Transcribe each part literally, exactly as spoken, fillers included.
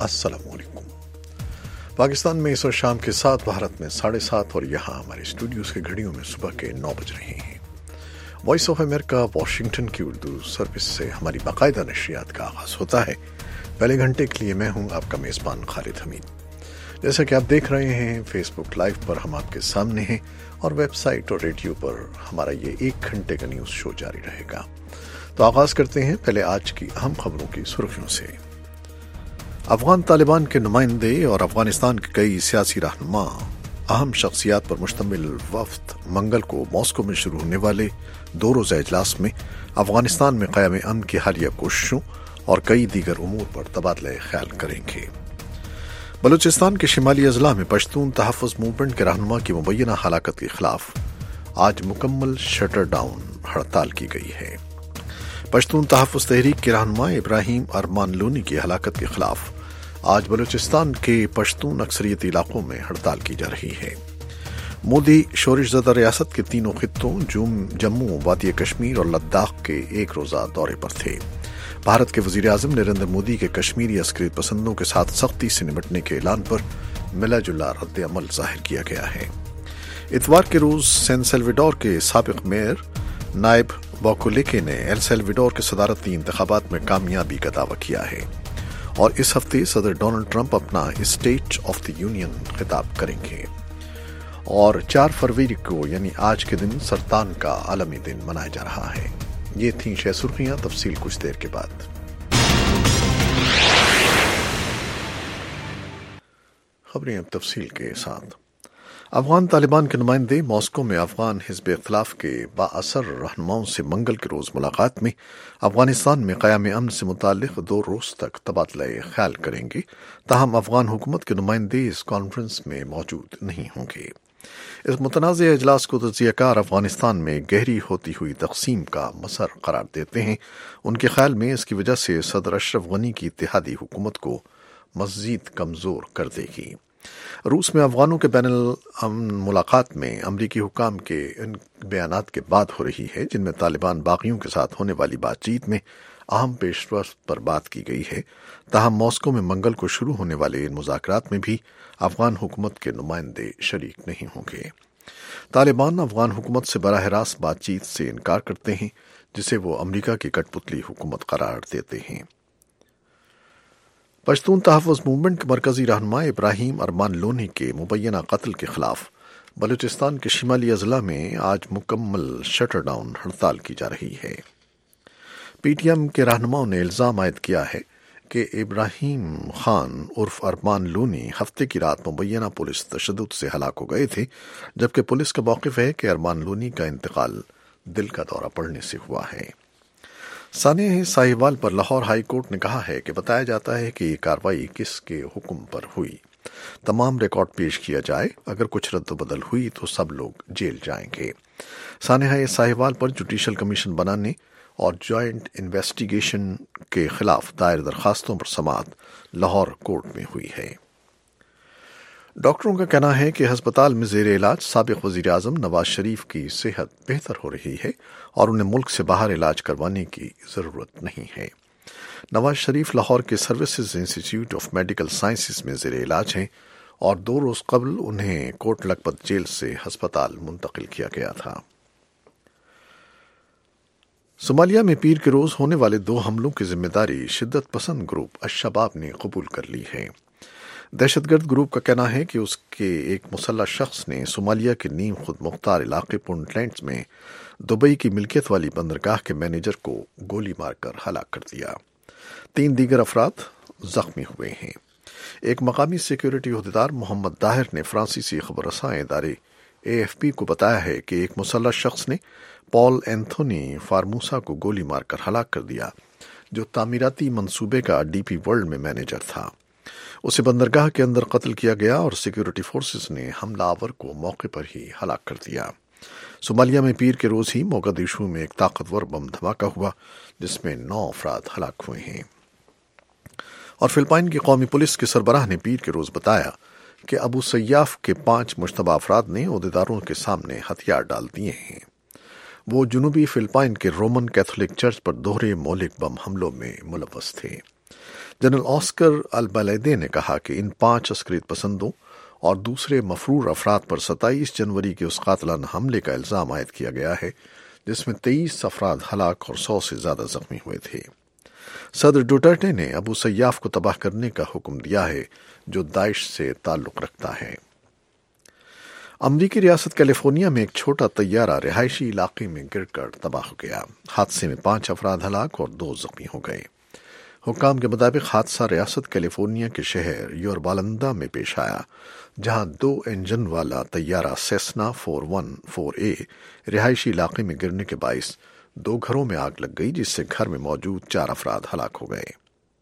السلام علیکم۔ پاکستان میں اس وقت شام کے سات، بھارت میں ساڑھے سات، اور یہاں ہمارے اسٹوڈیوز کی گھڑیوں میں صبح کے نو بج رہے ہیں۔ وائس آف امریکہ واشنگٹن کی اردو سروس سے ہماری باقاعدہ نشریات کا آغاز ہوتا ہے۔ پہلے گھنٹے کے لیے میں ہوں آپ کا میزبان خالد حمید۔ جیسا کہ آپ دیکھ رہے ہیں فیس بک لائیو پر ہم آپ کے سامنے ہیں، اور ویب سائٹ اور ریڈیو پر ہمارا یہ ایک گھنٹے کا نیوز شو جاری رہے گا۔ تو آغاز کرتے ہیں پہلے آج کی اہم خبروں کی سرخیوں سے۔ افغان طالبان کے نمائندے اور افغانستان کے کئی سیاسی رہنما اہم شخصیات پر مشتمل وفد منگل کو ماسکو میں شروع ہونے والے دو روزہ اجلاس میں افغانستان میں قیام امن کی حالیہ کوششوں اور کئی دیگر امور پر تبادلہ خیال کریں گے۔ بلوچستان کے شمالی اضلاع میں پشتون تحفظ موومنٹ کے رہنما کی مبینہ ہلاکت کے خلاف آج مکمل شٹر ڈاؤن ہڑتال کی گئی ہے۔ پشتون تحفظ تحریک کے رہنما ابراہیم ارمان لونی کی ہلاکت کے خلاف آج بلوچستان کے پشتون اکثریتی علاقوں میں ہڑتال کی جا رہی ہے۔ مودی شورش زدہ ریاست کے تینوں خطوں جموں، وادی کشمیر اور لداخ کے ایک روزہ دورے پر تھے۔ بھارت کے وزیر اعظم نریندر مودی کے کشمیری عسکریت پسندوں کے ساتھ سختی سے نمٹنے کے اعلان پر ملا جلا رد عمل ظاہر کیا گیا ہے۔ اتوار کے روز سین سیلویڈور کے سابق میئر نائب بوکولیکے نے ایل سیلویڈور کے صدارتی انتخابات میں کامیابی کا دعویٰ کیا ہے، اور اس ہفتے صدر ڈونلڈ ٹرمپ اپنا اسٹیٹ آف دی یونین خطاب کریں گے۔ اور چار فروری کو یعنی آج کے دن سرطان کا عالمی دن منایا جا رہا ہے۔ یہ تھیں شہ سرخیاں، تفصیل کچھ دیر کے بعد۔ خبریں اب تفصیل کے ساتھ۔ افغان طالبان کے نمائندے ماسکو میں افغان حزب اختلاف کے بااثر رہنماؤں سے منگل کے روز ملاقات میں افغانستان میں قیام امن سے متعلق دو روز تک تبادلہ خیال کریں گے، تاہم افغان حکومت کے نمائندے اس کانفرنس میں موجود نہیں ہوں گے۔ اس متنازع اجلاس کو تجزیہ کار افغانستان میں گہری ہوتی ہوئی تقسیم کا مسئلہ قرار دیتے ہیں۔ ان کے خیال میں اس کی وجہ سے صدر اشرف غنی کی اتحادی حکومت کو مزید کمزور کر دے گی۔ روس میں افغانوں کے بین الامن ملاقات میں امریکی حکام کے ان بیانات کے بعد ہو رہی ہے جن میں طالبان باغیوں کے ساتھ ہونے والی بات چیت میں اہم پیش رفت پر بات کی گئی ہے، تاہم ماسکو میں منگل کو شروع ہونے والے ان مذاکرات میں بھی افغان حکومت کے نمائندے شریک نہیں ہوں گے۔ طالبان افغان حکومت سے براہ راست بات چیت سے انکار کرتے ہیں، جسے وہ امریکہ کی کٹ پتلی حکومت قرار دیتے ہیں۔ پشتون تحفظ موومنٹ کے مرکزی رہنما ابراہیم ارمان لونی کے مبینہ قتل کے خلاف بلوچستان کے شمالی اضلاع میں آج مکمل شٹر ڈاؤن ہڑتال کی جا رہی ہے۔ پی ٹی ایم کے رہنماؤں نے الزام عائد کیا ہے کہ ابراہیم خان عرف ارمان لونی ہفتے کی رات مبینہ پولیس تشدد سے ہلاک ہو گئے تھے، جبکہ پولیس کا موقف ہے کہ ارمان لونی کا انتقال دل کا دورہ پڑنے سے ہوا ہے۔ سانحہ ساہیوال پر لاہور ہائی کورٹ نے کہا ہے کہ بتایا جاتا ہے کہ یہ کارروائی کس کے حکم پر ہوئی۔ تمام ریکارڈ پیش کیا جائے، اگر کچھ رد و بدل ہوئی تو سب لوگ جیل جائیں گے۔ سانحہ ساہیوال پر جوڈیشل کمیشن بنانے اور جوائنٹ انویسٹیگیشن کے خلاف دائر درخواستوں پر سماعت لاہور کورٹ میں ہوئی ہے۔ ڈاکٹروں کا کہنا ہے کہ ہسپتال میں زیر علاج سابق وزیر اعظم نواز شریف کی صحت بہتر ہو رہی ہے اور انہیں ملک سے باہر علاج کروانے کی ضرورت نہیں ہے۔ نواز شریف لاہور کے سروسز انسٹی ٹیوٹ آف میڈیکل سائنسز میں زیر علاج ہیں، اور دو روز قبل انہیں کوٹ لکھپت جیل سے ہسپتال منتقل کیا گیا تھا۔ صومالیہ میں پیر کے روز ہونے والے دو حملوں کی ذمہ داری شدت پسند گروپ الشباب نے قبول کر لی ہے۔ دہشت گرد گروپ کا کہنا ہے کہ اس کے ایک مسلح شخص نے صومالیہ کے نیم خود مختار علاقے پونٹلینڈز میں دبئی کی ملکیت والی بندرگاہ کے مینیجر کو گولی مار کر ہلاک کر دیا۔ تین دیگر افراد زخمی ہوئے ہیں۔ ایک مقامی سیکیورٹی عہدیدار محمد طاہر نے فرانسیسی خبر رساں ادارے اے ایف پی کو بتایا ہے کہ ایک مسلح شخص نے پال اینتھونی فارموسا کو گولی مار کر ہلاک کر دیا، جو تعمیراتی منصوبے کا ڈی پی ورلڈ میں مینیجر تھا۔ اسے بندرگاہ کے اندر قتل کیا گیا اور سیکیورٹی فورسز نے حملہ آور کو موقع پر ہی ہلاک کر دیا۔ صومالیہ میں پیر کے روز ہی موگادیشو میں ایک طاقتور بم دھماکہ ہوا جس میں نو افراد ہلاک ہوئے ہیں۔ اور فلپائن کی قومی پولیس کے سربراہ نے پیر کے روز بتایا کہ ابو سیاف کے پانچ مشتبہ افراد نے عہدیداروں کے سامنے ہتھیار ڈال دیے ہیں۔ وہ جنوبی فلپائن کے رومن کیتھولک چرچ پر دوہرے مہلک بم حملوں میں ملوث تھے۔ جنرل آسکر البلیدے نے کہا کہ ان پانچ عسکریت پسندوں اور دوسرے مفرور افراد پر ستائیس جنوری کے اس قاتلانہ حملے کا الزام عائد کیا گیا ہے جس میں تیئیس افراد ہلاک اور سو سے زیادہ زخمی ہوئے تھے۔ صدر ڈوٹرٹے نے ابو سیاف کو تباہ کرنے کا حکم دیا ہے جو داعش سے تعلق رکھتا ہے۔ امریکی ریاست کیلیفورنیا میں ایک چھوٹا طیارہ رہائشی علاقے میں گر کر تباہ ہو گیا۔ حادثے میں پانچ افراد ہلاک اور دو زخمی ہو گئے۔ حکام کے مطابق حادثہ ریاست کیلیفورنیا کے شہر یوربالندا میں پیش آیا، جہاں دو انجن والا طیارہ Cessna four one four A رہائشی علاقے میں گرنے کے باعث دو گھروں میں آگ لگ گئی، جس سے گھر میں موجود چار افراد ہلاک ہو گئے۔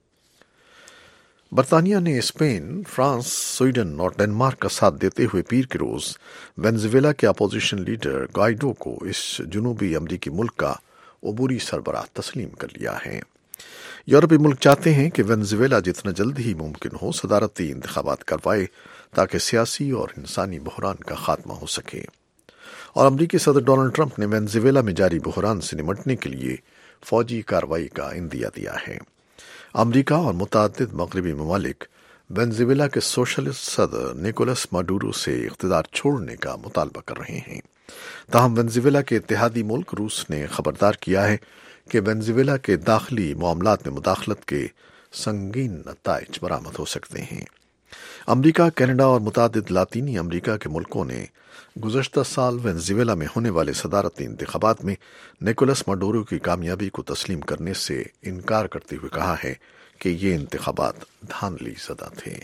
برطانیہ نے اسپین، فرانس، سویڈن اور ڈنمارک کا ساتھ دیتے ہوئے پیر کے روز وینزویلا کے اپوزیشن لیڈر گائیڈو کو اس جنوبی امریکی ملک کا عبوری سربراہ تسلیم کر لیا ہے۔ یورپی ملک چاہتے ہیں کہ وینزویلا جتنا جلد ہی ممکن ہو صدارتی انتخابات کروائے تاکہ سیاسی اور انسانی بحران کا خاتمہ ہو سکے، اور امریکی صدر ڈونلڈ ٹرمپ نے وینزویلا میں جاری بحران سے نمٹنے کے لیے فوجی کارروائی کا عندیہ دیا ہے۔ امریکہ اور متعدد مغربی ممالک وینزویلا کے سوشلسٹ صدر نیکولس ماڈورو سے اقتدار چھوڑنے کا مطالبہ کر رہے ہیں۔ تاہم وینزویلا کے اتحادی ملک روس نے خبردار کیا ہے کہ وینزویلا کے داخلی معاملات میں مداخلت کے سنگین نتائج برآمد ہو سکتے ہیں۔ امریکہ، کینیڈا اور متعدد لاطینی امریکہ کے ملکوں نے گزشتہ سال وینزویلا میں ہونے والے صدارتی انتخابات میں نیکولس ماڈورو کی کامیابی کو تسلیم کرنے سے انکار کرتے ہوئے کہا ہے کہ یہ انتخابات دھاندلی زدہ تھے۔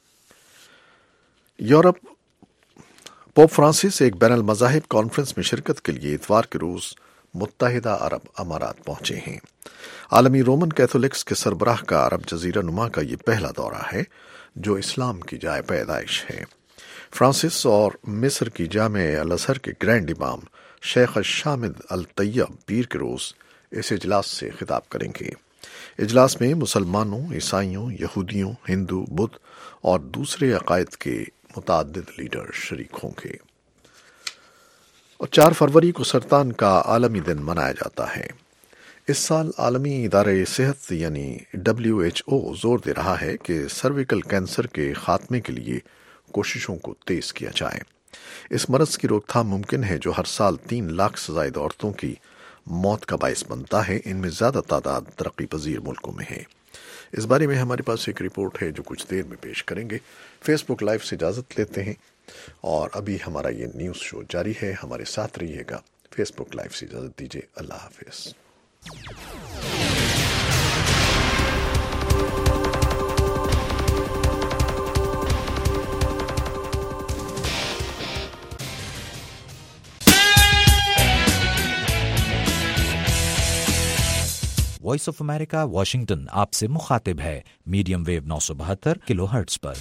یورپ پوپ فرانسس ایک بین المذاہب کانفرنس میں شرکت کے لیے اتوار کے روز متحدہ عرب امارات پہنچے ہیں۔ عالمی رومن کیتھولکس کے سربراہ کا عرب جزیرہ نما کا یہ پہلا دورہ ہے جو اسلام کی جائے پیدائش ہے۔ فرانسس اور مصر کی جامع الازہر کے گرینڈ امام شیخ الشامد الطیب پیر کے روز اس اجلاس سے خطاب کریں گے۔ اجلاس میں مسلمانوں، عیسائیوں، یہودیوں، ہندو، بدھ اور دوسرے عقائد کے متعدد لیڈر شریک ہوں گے۔ اور چار فروری کو سرطان کا عالمی دن منایا جاتا ہے۔ اس سال عالمی ادارہ صحت یعنی ڈبلیو ایچ او زور دے رہا ہے کہ سرویکل کینسر کے خاتمے کے لیے کوششوں کو تیز کیا جائے۔ اس مرض کی روک تھام ممکن ہے جو ہر سال تین لاکھ سے زائد عورتوں کی موت کا باعث بنتا ہے۔ ان میں زیادہ تعداد ترقی پذیر ملکوں میں ہے۔ اس بارے میں ہمارے پاس ایک رپورٹ ہے جو کچھ دیر میں پیش کریں گے۔ فیس بک لائیو سے اجازت لیتے ہیں اور ابھی ہمارا یہ نیوز شو جاری ہے، ہمارے ساتھ رہیے گا۔ فیس بک لائیو سے اجازت دیجیے، اللہ حافظ۔ وائس آف امریکہ واشنگٹن آپ سے مخاطب ہے، میڈیم ویو نو سو بہتر کلو ہرٹز پر۔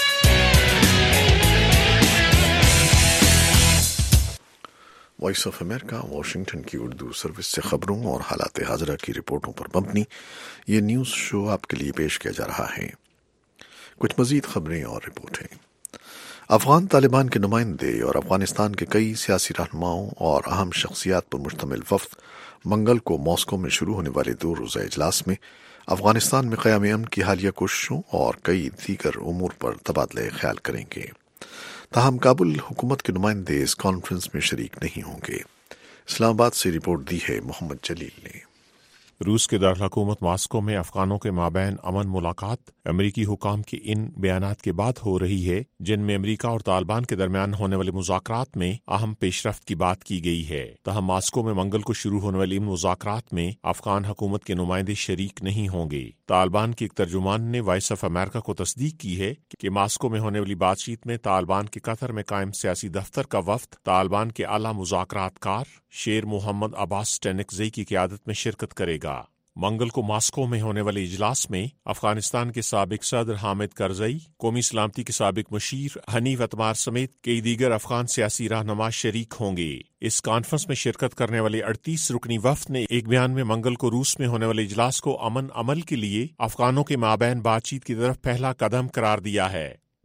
وائس آف امریکہ واشنگٹن کی اردو سروس سے خبروں اور حالات حاضرہ کی رپورٹوں پر مبنی یہ نیوز شو آپ کے لیے پیش کیا جا رہا ہے۔ کچھ مزید خبریں اور رپورٹیں۔ افغان طالبان کے نمائندے اور افغانستان کے کئی سیاسی رہنماؤں اور اہم شخصیات پر مشتمل وفد منگل کو ماسکو میں شروع ہونے والے دو روزہ اجلاس میں افغانستان میں قیام امن کی حالیہ کوششوں اور کئی دیگر امور پر تبادلہ خیال کریں گے۔ تاہم کابل حکومت کے نمائندے اس کانفرنس میں شریک نہیں ہوں گے۔ اسلام آباد سے رپورٹ دی ہے محمد جلیل نے۔ روس کے دارالحکومت ماسکو میں افغانوں کے مابین امن ملاقات امریکی حکام کی ان بیانات کے بعد ہو رہی ہے جن میں امریکہ اور طالبان کے درمیان ہونے والے مذاکرات میں اہم پیش رفت کی بات کی گئی ہے۔ تاہم ماسکو میں منگل کو شروع ہونے والی ان مذاکرات میں افغان حکومت کے نمائندے شریک نہیں ہوں گے۔ طالبان کے ایک ترجمان نے وائس آف امریکہ کو تصدیق کی ہے کہ ماسکو میں ہونے والی بات چیت میں طالبان کے قطر میں قائم سیاسی دفتر کا وفد طالبان کے اعلیٰ مذاکرات کار شیر محمد عباس ٹینکزئی کی قیادت میں شرکت کرے گا۔ منگل کو ماسکو میں ہونے والے اجلاس میں افغانستان کے سابق صدر حامد کرزئی، قومی سلامتی کے سابق مشیر حنیف اتمار سمیت کئی دیگر افغان سیاسی رہنما شریک ہوں گے۔ اس کانفرنس میں شرکت کرنے والے اڑتیس رکنی وفد نے ایک بیان میں منگل کو روس میں ہونے والے اجلاس کو امن عمل کے لیے افغانوں کے مابین بات چیت کی طرف پہلا قدم قرار دیا ہے۔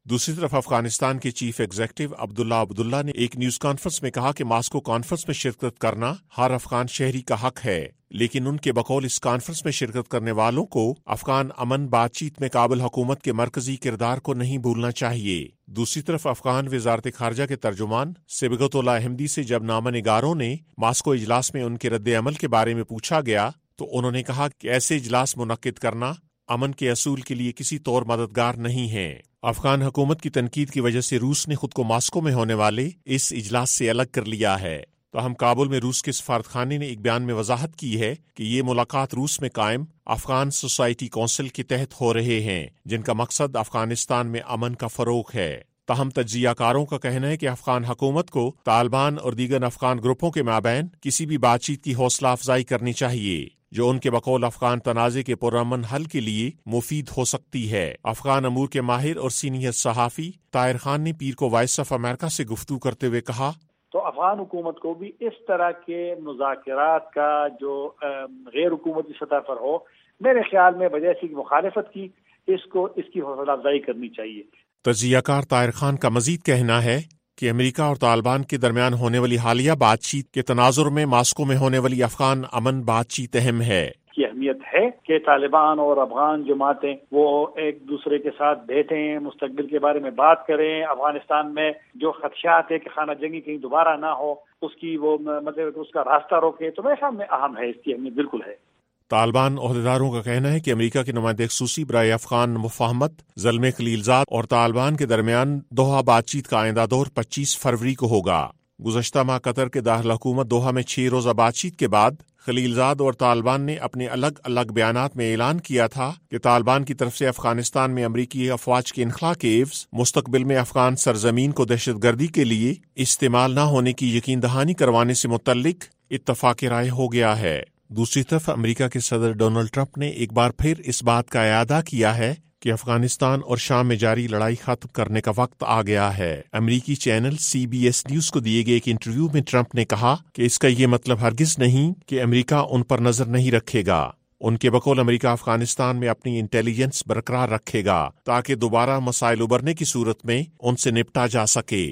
دوسری طرف افغانستان کے چیف ایگزیکٹو عبداللہ عبداللہ نے ایک نیوز کانفرنس میں کہا کہ ماسکو کانفرنس میں شرکت کرنا ہر افغان شہری کا حق ہے، لیکن ان کے بقول اس کانفرنس میں شرکت کرنے والوں کو افغان امن بات چیت میں کابل حکومت کے مرکزی کردار کو نہیں بھولنا چاہیے۔ دوسری طرف افغان وزارت خارجہ کے ترجمان صبغت اللہ احمدی سے جب نامہ نگاروں نے ماسکو اجلاس میں ان کے رد عمل کے بارے میں پوچھا گیا تو انہوں نے کہا کہ ایسے اجلاس منعقد کرنا امن کے اصول کے لیے کسی طور مددگار نہیں ہے۔ افغان حکومت کی تنقید کی وجہ سے روس نے خود کو ماسکو میں ہونے والے اس اجلاس سے الگ کر لیا ہے۔ تاہم کابل میں روس کے سفارتخانے نے ایک بیان میں وضاحت کی ہے کہ یہ ملاقات روس میں قائم افغان سوسائٹی کونسل کے تحت ہو رہے ہیں، جن کا مقصد افغانستان میں امن کا فروغ ہے۔ تاہم تجزیہ کاروں کا کہنا ہے کہ افغان حکومت کو طالبان اور دیگر افغان گروپوں کے مابین کسی بھی بات چیت کی حوصلہ افزائی کرنی چاہیے جو ان کے بقول افغان تنازع کے پرامن حل کے لیے مفید ہو سکتی ہے۔ افغان امور کے ماہر اور سینئر صحافی طاہر خان نے پیر کو وائس آف امریکہ سے گفتگو کرتے ہوئے کہا تو افغان حکومت کو بھی اس طرح کے مذاکرات کا جو غیر حکومتی سطح پر ہو، میرے خیال میں بجائے اس کی مخالفت کی اس کو اس کی حوصلہ افزائی کرنی چاہیے۔ تجزیہ کار طاہر خان کا مزید کہنا ہے کہ امریکہ اور طالبان کے درمیان ہونے والی حالیہ بات چیت کے تناظر میں ماسکو میں ہونے والی افغان امن بات چیت اہم ہے۔ کی اہمیت ہے کہ طالبان اور افغان جماعتیں وہ ایک دوسرے کے ساتھ بیٹھیں، مستقبل کے بارے میں بات کریں، افغانستان میں جو خدشات ہے کہ خانہ جنگی کہیں دوبارہ نہ ہو اس کی وہ مطلب اس کا راستہ روکے، تو میرے خیال میں اہم ہے، اس کی اہمیت بالکل ہے۔ طالبان عہدیداروں کا کہنا ہے کہ امریکہ کے نمائندہ خصوصی برائے افغان مفاہمت زلمے خلیلزاد اور طالبان کے درمیان دوحہ بات چیت کا آئندہ دور پچیس فروری کو ہوگا۔ گزشتہ ماہ قطر کے دارالحکومت دوحہ میں چھ روزہ بات چیت کے بعد خلیلزاد اور طالبان نے اپنے الگ الگ بیانات میں اعلان کیا تھا کہ طالبان کی طرف سے افغانستان میں امریکی افواج کے انخلا کے عوض مستقبل میں افغان سرزمین کو دہشت گردی کے لیے استعمال نہ ہونے کی یقین دہانی کروانے سے متعلق اتفاق رائے ہو گیا ہے۔ دوسری طرف امریکہ کے صدر ڈونلڈ ٹرمپ نے ایک بار پھر اس بات کا اعادہ کیا ہے کہ افغانستان اور شام میں جاری لڑائی ختم کرنے کا وقت آ گیا ہے۔ امریکی channel C B S news کو دیے گئے ایک انٹرویو میں ٹرمپ نے کہا کہ اس کا یہ مطلب ہرگز نہیں کہ امریکہ ان پر نظر نہیں رکھے گا۔ ان کے بقول امریکہ افغانستان میں اپنی انٹیلیجنس برقرار رکھے گا تاکہ دوبارہ مسائل ابھرنے کی صورت میں ان سے نپٹا جا سکے۔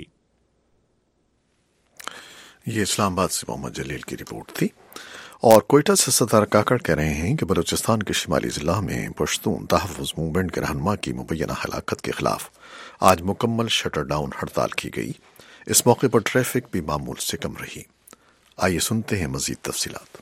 یہ اسلام آباد سے محمد جلیل کی رپورٹ تھی۔ اور کوئٹہ سے ستار کاکڑ کہہ رہے ہیں کہ بلوچستان کے شمالی ضلع میں پشتون تحفظ موومنٹ کے رہنما کی مبینہ ہلاکت کے خلاف آج مکمل شٹر ڈاؤن ہڑتال کی گئی۔ اس موقع پر ٹریفک بھی معمول سے کم رہی۔ آئیے سنتے ہیں مزید تفصیلات۔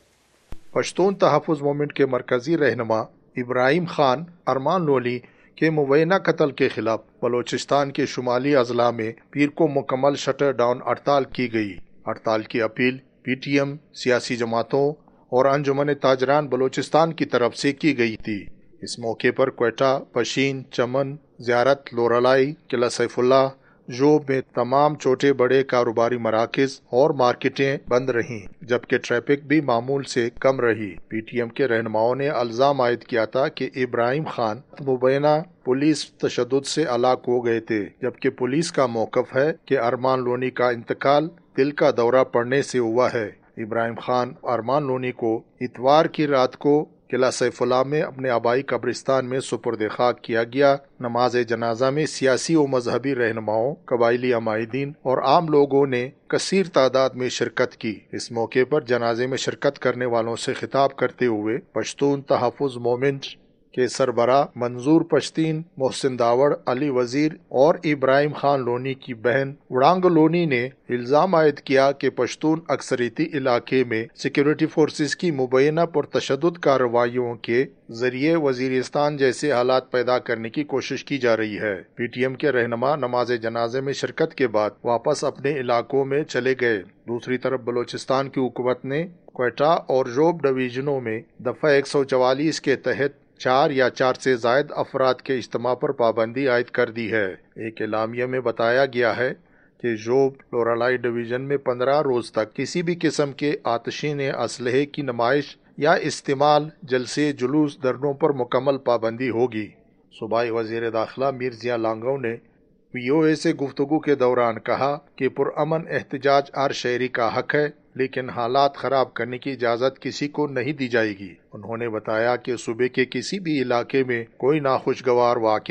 پشتون تحفظ موومنٹ کے مرکزی رہنما ابراہیم خان ارمان لولی کے مبینہ قتل کے خلاف بلوچستان کے شمالی اضلاع میں پیر کو مکمل شٹر ڈاؤن ہڑتال کی گئی۔ ہڑتال کی اپیل پی ٹی ایم، سیاسی جماعتوں اور انجمن تاجران بلوچستان کی طرف سے کی گئی تھی۔ اس موقع پر کوئٹہ، پشین، چمن، زیارت، لورالائی، قلعہ سیف اللہ، جوب میں تمام چھوٹے بڑے کاروباری مراکز اور مارکیٹیں بند رہیں، جبکہ ٹریفک بھی معمول سے کم رہی۔ پی ٹی ایم کے رہنماؤں نے الزام عائد کیا تھا کہ ابراہیم خان مبینہ پولیس تشدد سے ہلاک ہو گئے تھے، جبکہ پولیس کا موقف ہے کہ ارمان لونی کا انتقال دل کا دورہ پڑنے سے ہوا ہے۔ ابراہیم خان ارمان لونی کو اتوار کی رات کو قلعہ سیف اللہ میں اپنے آبائی قبرستان میں سپرد خاک کیا گیا۔ نماز جنازہ میں سیاسی و مذہبی رہنماؤں، قبائلی عمائدین اور عام لوگوں نے کثیر تعداد میں شرکت کی۔ اس موقع پر جنازے میں شرکت کرنے والوں سے خطاب کرتے ہوئے پشتون تحفظ موومنٹ کے سربراہ منظور پشتین، محسن داوڑ، علی وزیر اور ابراہیم خان لونی کی بہن وڑانگ لونی نے الزام عائد کیا کہ پشتون اکثریتی علاقے میں سیکیورٹی فورسز کی مبینہ پرتشدد کارروائیوں کے ذریعے وزیرستان جیسے حالات پیدا کرنے کی کوشش کی جا رہی ہے۔ پی ٹی ایم کے رہنما نماز جنازے میں شرکت کے بعد واپس اپنے علاقوں میں چلے گئے۔ دوسری طرف بلوچستان کی حکومت نے کوئٹہ اور جوب ڈویژنوں میں دفعہ ایک سو چوالیس کے تحت چار یا چار سے زائد افراد کے اجتماع پر پابندی عائد کر دی ہے۔ ایک اعلامیہ میں بتایا گیا ہے کہ جوب لورالائی ڈویژن میں پندرہ روز تک کسی بھی قسم کے آتشین اسلحے کی نمائش یا استعمال، جلسے، جلوس، دھرنوں پر مکمل پابندی ہوگی۔ صوبائی وزیر داخلہ میر ضیاء لانگو نے وی او اے سے گفتگو کے دوران کہا کہ پرامن احتجاج ہر شہری کا حق ہے، لیکن حالات خراب کرنے کی اجازت کسی کو نہیں دی جائے گی۔ انہوں نے بتایا کہ صوبے کے کسی بھی علاقے میں کوئی ناخوشگوار واقعہ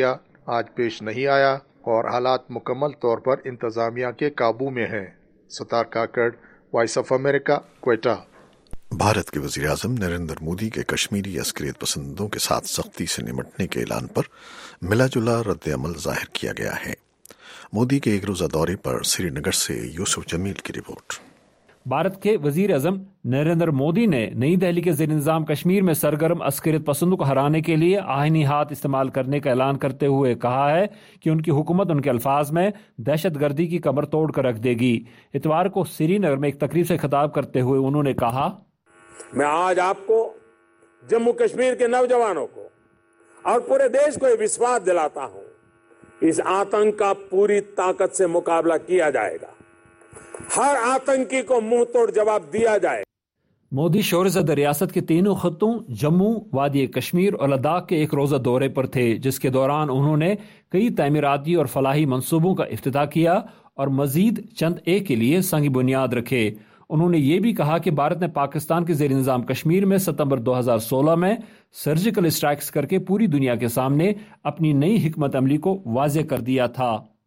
آج پیش نہیں آیا اور حالات مکمل طور پر انتظامیہ کے قابو میں ہیں۔ Sattar Kakar, voice of America, Quetta. Bharat کے وزیر اعظم نریندر مودی کے کشمیری عسکریت پسندوں کے ساتھ سختی سے نمٹنے کے اعلان پر ملا جلا رد عمل ظاہر کیا گیا ہے۔ مودی کے ایک روزہ دورے پر سری نگر سے یوسف جمیل کی رپورٹ۔ بھارت کے وزیر اعظم نریندر مودی نے نئی دہلی کے زیر انتظام کشمیر میں سرگرم عسکریت پسندوں کو ہرانے کے لیے آئینی ہاتھ استعمال کرنے کا اعلان کرتے ہوئے کہا ہے کہ ان کی حکومت ان کے الفاظ میں دہشت گردی کی کمر توڑ کر رکھ دے گی۔ اتوار کو سری نگر میں ایک تقریب سے خطاب کرتے ہوئے انہوں نے کہا، میں آج آپ کو، جموں کشمیر کے نوجوانوں کو اور پورے دیش کو یہ وشواس دلاتا ہوں، اس آتنک کا پوری طاقت سے مقابلہ کیا جائے گا، ہر آتنکی کو منہ توڑ جواب دیا جائے گا۔ مودی شور زدہ ریاست کے تینوں خطوں جموں، وادی کشمیر اور لداخ کے ایک روزہ دورے پر تھے، جس کے دوران انہوں نے کئی تعمیراتی اور فلاحی منصوبوں کا افتتاح کیا اور مزید چند ایک کے لیے سنگ بنیاد رکھے۔ انہوں نے یہ بھی کہا کہ بھارت نے پاکستان کے زیر انتظام کشمیر میں ستمبر دو ہزار سولہ میں سرجیکل اسٹرائکس کر کے پوری دنیا کے سامنے اپنی نئی حکمت عملی کو واضح کر دیا تھا۔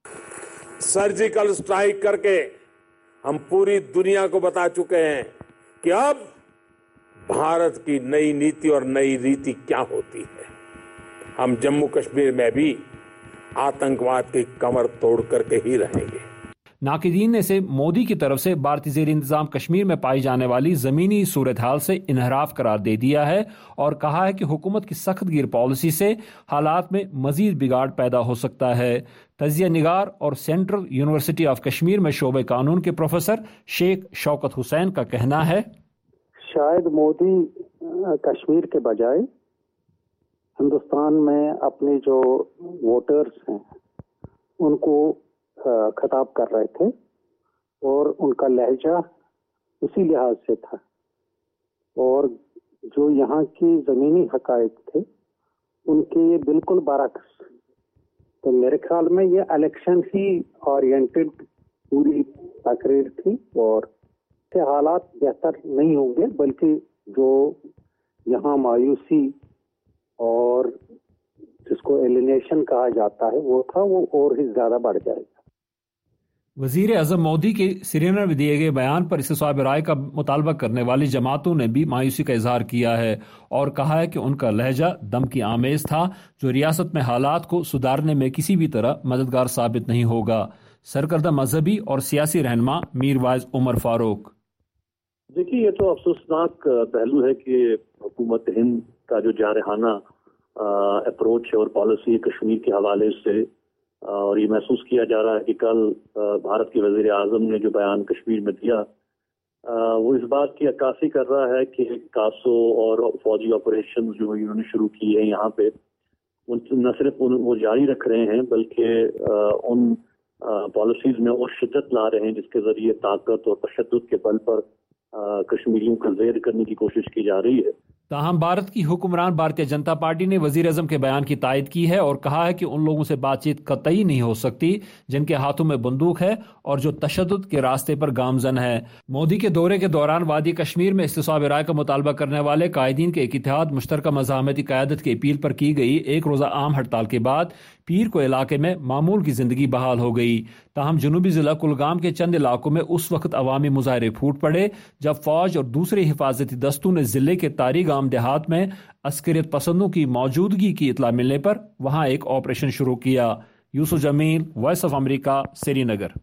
سرجیکل اسٹرائک کر کے ہم پوری دنیا کو بتا چکے ہیں کہ اب بھارت کی نئی نیتی اور نئی ریتی کیا ہوتی ہے۔ ہم جموں کشمیر میں بھی آتنکواد کی کمر توڑ کر کے ہی رہیں گے۔ ناقدین نے اسے مودی کی طرف سے بھارتی زیر انتظام کشمیر میں پائی جانے والی زمینی صورتحال سے انحراف قرار دے دیا ہے اور کہا ہے کہ حکومت کی سخت گیر پالیسی سے حالات میں مزید بگاڑ پیدا ہو سکتا ہے۔ تجزیہ نگار اور سینٹرل یونیورسٹی آف کشمیر میں شعبہ قانون کے پروفیسر شیخ شوکت حسین کا کہنا ہے، شاید مودی کشمیر کے بجائے ہندوستان میں اپنے جو ووٹرز ہیں ان کو خطاب کر رہے تھے اور ان کا لہجہ اسی لحاظ سے تھا، اور جو یہاں کی زمینی حقائق تھے ان کے یہ بالکل برعکس۔ تو میرے خیال میں یہ الیکشن ہی اورینٹڈ پوری تقریر تھی اور سے حالات بہتر نہیں ہوں گے، بلکہ جو یہاں مایوسی اور جس کو ایلینیشن کہا جاتا ہے وہ تھا، وہ اور ہی زیادہ بڑھ جائے گا۔ وزیر اعظم مودی کے سری نگر میں دیے گئے بیان پر استصواب رائے کا مطالبہ کرنے والی جماعتوں نے بھی مایوسی کا اظہار کیا ہے اور کہا ہے کہ ان کا لہجہ دھمکی آمیز تھا جو ریاست میں حالات کو سدھارنے میں کسی بھی طرح مددگار ثابت نہیں ہوگا۔ سرکردہ مذہبی اور سیاسی رہنما میر وائز عمر فاروق: دیکھیے، یہ تو افسوسناک پہلو ہے کہ حکومت ہند کا جو جارحانہ اپروچ ہے اور پالیسی ہے کشمیر کے حوالے سے، اور یہ محسوس کیا جا رہا ہے کہ کل بھارت کے وزیر اعظم نے جو بیان کشمیر میں دیا وہ اس بات کی عکاسی کر رہا ہے کہ کاسو اور فوجی آپریشن جو انہوں نے شروع کی ہے یہاں پہ، نہ صرف وہ جاری رکھ رہے ہیں بلکہ ان پالیسیز میں اور شدت لا رہے ہیں جس کے ذریعے طاقت اور تشدد کے بل پر کشمیریوں کا زیر کرنے کی کوشش کی جا رہی ہے۔ تاہم بھارت کی حکمران بھارتیہ جنتا پارٹی نے وزیر اعظم کے بیان کی تائید کی ہے اور کہا ہے کہ ان لوگوں سے بات چیت قطعی نہیں ہو سکتی جن کے ہاتھوں میں بندوق ہے اور جو تشدد کے راستے پر گامزن ہے۔ مودی کے دورے کے دوران وادی کشمیر میں استصواب رائے کا مطالبہ کرنے والے قائدین کے ایک اتحاد مشترکہ مزاحمتی قیادت کی اپیل پر کی گئی ایک روزہ عام ہڑتال کے بعد پیر کو علاقے میں معمول کی زندگی بحال ہو گئی۔ تاہم جنوبی ضلع کلگام کے چند علاقوں میں اس وقت عوامی مظاہرے پھوٹ پڑے جب فوج اور دوسرے حفاظتی دستوں نے ضلع کے تاری گام دیہات میں عسکریت پسندوں کی موجودگی کی اطلاع ملنے پر وہاں ایک آپریشن شروع کیا۔ Yousuf Jamil, voice of America, Srinagar.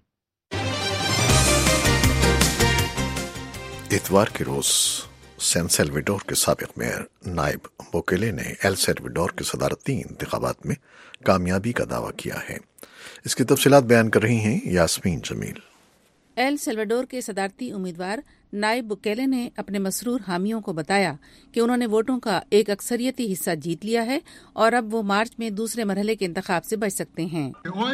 اتوار کے روز سین سیلویڈور کے سابق میئر نائب بوکیلے نے ایل سیلویڈور کے صدارتی انتخابات میں کامیابی کا دعویٰ کیا ہے۔ اس کی تفصیلات بیان کر رہی ہیں یاسمین جمیل۔ ایل سیلویڈور کے صدارتی امیدوار نائب بوکیلے نے اپنے مسرور حامیوں کو بتایا کہ انہوں نے ووٹوں کا ایک اکثریتی حصہ جیت لیا ہے اور اب وہ مارچ میں دوسرے مرحلے کے انتخاب سے بچ سکتے ہیں۔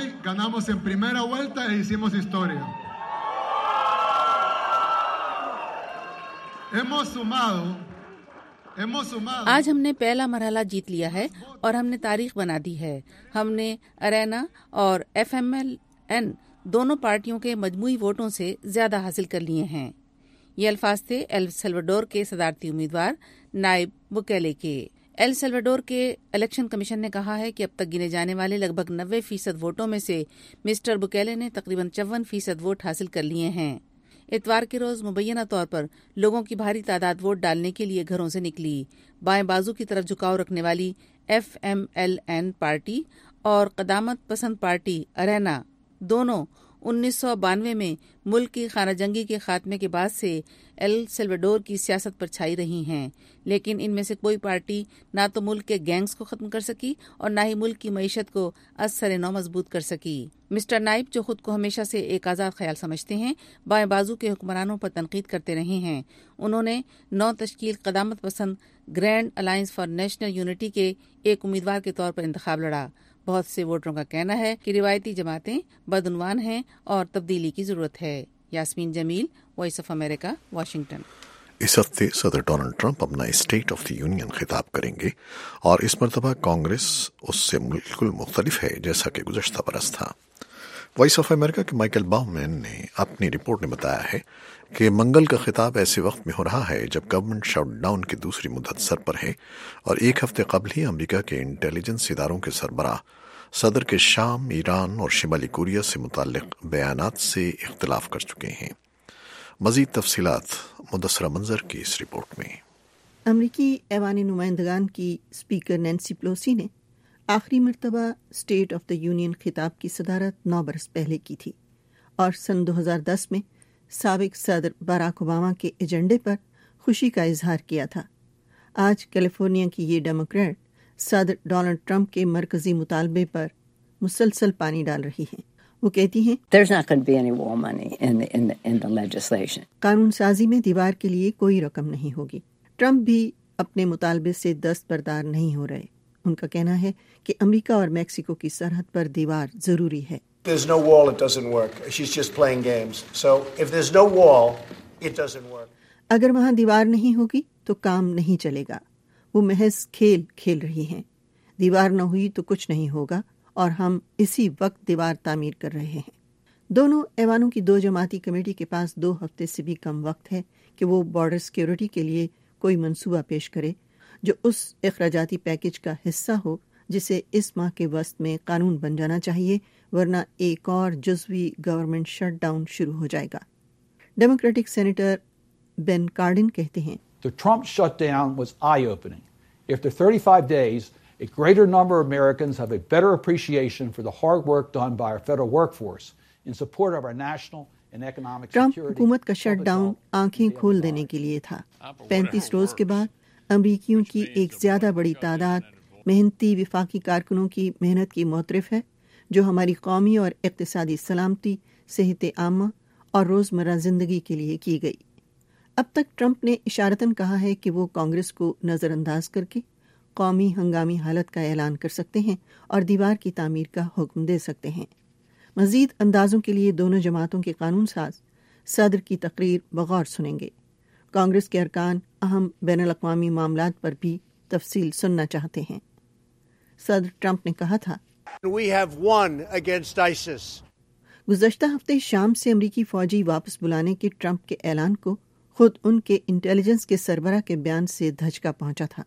آج ہم نے پہلا مرحلہ جیت لیا ہے اور ہم نے تاریخ بنا دی ہے۔ ہم نے ارینا اور ایف ایم ایل این دونوں پارٹیوں کے مجموعی ووٹوں سے زیادہ حاصل کر لیے ہیں۔ یہ الفاظ تھے ایل سیلویڈور کے صدارتی امیدوار نائب بوکیلے کے۔ ایل سیلواڈور کے الیکشن کمیشن نے کہا ہے کہ اب تک گنے جانے والے لگ بھگ نوے فیصد ووٹوں میں سے مسٹر بکیلے نے تقریباً چون فیصد ووٹ حاصل کر لیے ہیں۔ اتوار کے روز مبینہ طور پر لوگوں کی بھاری تعداد ووٹ ڈالنے کے لیے گھروں سے نکلی۔ بائیں بازو کی طرف جھکاؤ رکھنے والی F M L N party اور قدامت پسند پارٹی ارینا دونوں انیس سو بانوے میں ملک کی خانہ جنگی کے خاتمے کے بعد سے ایل سیلواڈور کی سیاست پر چھائی رہی ہیں، لیکن ان میں سے کوئی پارٹی نہ تو ملک کے گینگز کو ختم کر سکی اور نہ ہی ملک کی معیشت کو از سر نو مضبوط کر سکی۔ مسٹر نائب، جو خود کو ہمیشہ سے ایک آزاد خیال سمجھتے ہیں، بائیں بازو کے حکمرانوں پر تنقید کرتے رہے ہیں۔ انہوں نے نو تشکیل قدامت پسند Grand Alliance for National Unity کے ایک امیدوار کے طور پر انتخاب لڑا۔ بہت سے ووٹروں کا کہنا ہے کہ روایتی جماعتیں بدعنوان ہیں اور تبدیلی کی ضرورت ہے۔ Yasmin Jamil, voice of America, Washington. اس ہفتے صدر ڈونلڈ ٹرمپ اپنا اسٹیٹ آف دی یونین خطاب کریں گے اور اس مرتبہ کانگریس اس سے بالکل مختلف ہے جیسا کہ گزشتہ برس تھا۔ وائس آف امریکہ کے مائیکل باؤمین نے اپنی رپورٹ میں بتایا ہے کہ منگل کا خطاب ایسے وقت میں ہو رہا ہے جب گورنمنٹ شٹ ڈاؤن کی دوسری مدت سر پر ہے اور ایک ہفتے قبل ہی امریکہ کے انٹیلیجنس اداروں کے سربراہ صدر کے شام، ایران اور شمالی کوریا سے متعلق بیانات سے اختلاف کر چکے ہیں۔ مزید تفصیلات مدثرہ منظر کی اس رپورٹ میں۔ امریکی ایوان نمائندگان کی اسپیکر نینسی پلوسی نے آخری مرتبہ اسٹیٹ آف دا یونین خطاب کی صدارت نو برس پہلے کی تھی اور سن دو ہزار دس میں سابق صدر باراک اوباما کے ایجنڈے پر خوشی کا اظہار کیا تھا۔ آج کیلیفورنیا کی یہ ڈیموکریٹ صدر ڈونلڈ ٹرمپ کے مرکزی مطالبے پر مسلسل پانی ڈال رہی ہیں۔ وہ کہتی ہیں There's not going to be any war money in the, in the, in the legislation. قانون سازی میں دیوار کے لیے کوئی رقم نہیں ہوگی۔ ٹرمپ بھی اپنے مطالبے سے دستبردار نہیں ہو رہے۔ ان کا کہنا ہے کہ امریکہ اور میکسیکو کی سرحد پر دیوار ضروری ہے۔ There's no wall, it doesn't work. She's just playing games. So if there's no wall, it doesn't work. اگر وہاں دیوار نہیں ہوگی تو کام نہیں چلے گا۔ وہ محض کھیل کھیل رہی ہیں۔ دیوار نہ ہوئی تو کچھ نہیں ہوگا اور ہم اسی وقت دیوار تعمیر کر رہے ہیں۔ دونوں ایوانوں کی دو جماعتی کمیٹی کے پاس دو ہفتے سے بھی کم وقت ہے کہ وہ بارڈر سیکیورٹی کے لیے کوئی منصوبہ پیش کرے جو اس اخراجاتی پیکج کا حصہ ہو جسے اس ماہ کے وسط میں قانون بن جانا چاہیے، ورنہ ایک اور جزوی گورنمنٹ شٹ ڈاؤن شروع ہو جائے گا۔ ڈیموکریٹک سینیٹر بین کارڈن کہتے ہیں The Trump shutdown was eye-opening. After thirty-five days, a greater number of Americans have a better appreciation for the hard work done by our federal workforce in support of our national and economic security. Trump حکومت کا shut down آنکھیں کھول دینے کے لیے تھا۔ پینتیس روز کے بعد امریکیوں کی ایک زیادہ بڑی تعداد محنتی وفاقی کارکنوں کی محنت کی معترف ہے جو ہماری قومی اور اقتصادی سلامتی، صحت عامہ اور روزمرہ زندگی کے لیے کی گئی۔ اب تک ٹرمپ نے اشارتاً کہا ہے کہ وہ کانگریس کو نظر انداز کر کے قومی ہنگامی حالت کا اعلان کر سکتے ہیں اور دیوار کی تعمیر کا حکم دے سکتے ہیں۔ مزید اندازوں کے لیے دونوں جماعتوں کے قانون ساز صدر کی تقریر بغور سنیں گے۔ کانگریس کے ارکان اہم بین الاقوامی معاملات پر بھی تفصیل سننا چاہتے ہیں۔ صدر ٹرمپ نے کہا تھا We have won against ISIS. گزشتہ ہفتے شام سے امریکی فوجی واپس بلانے کے ٹرمپ کے اعلان کو خود ان کے انٹیلیجنس کے سربراہ کے بیان سے دھچکا پہنچا تھا۔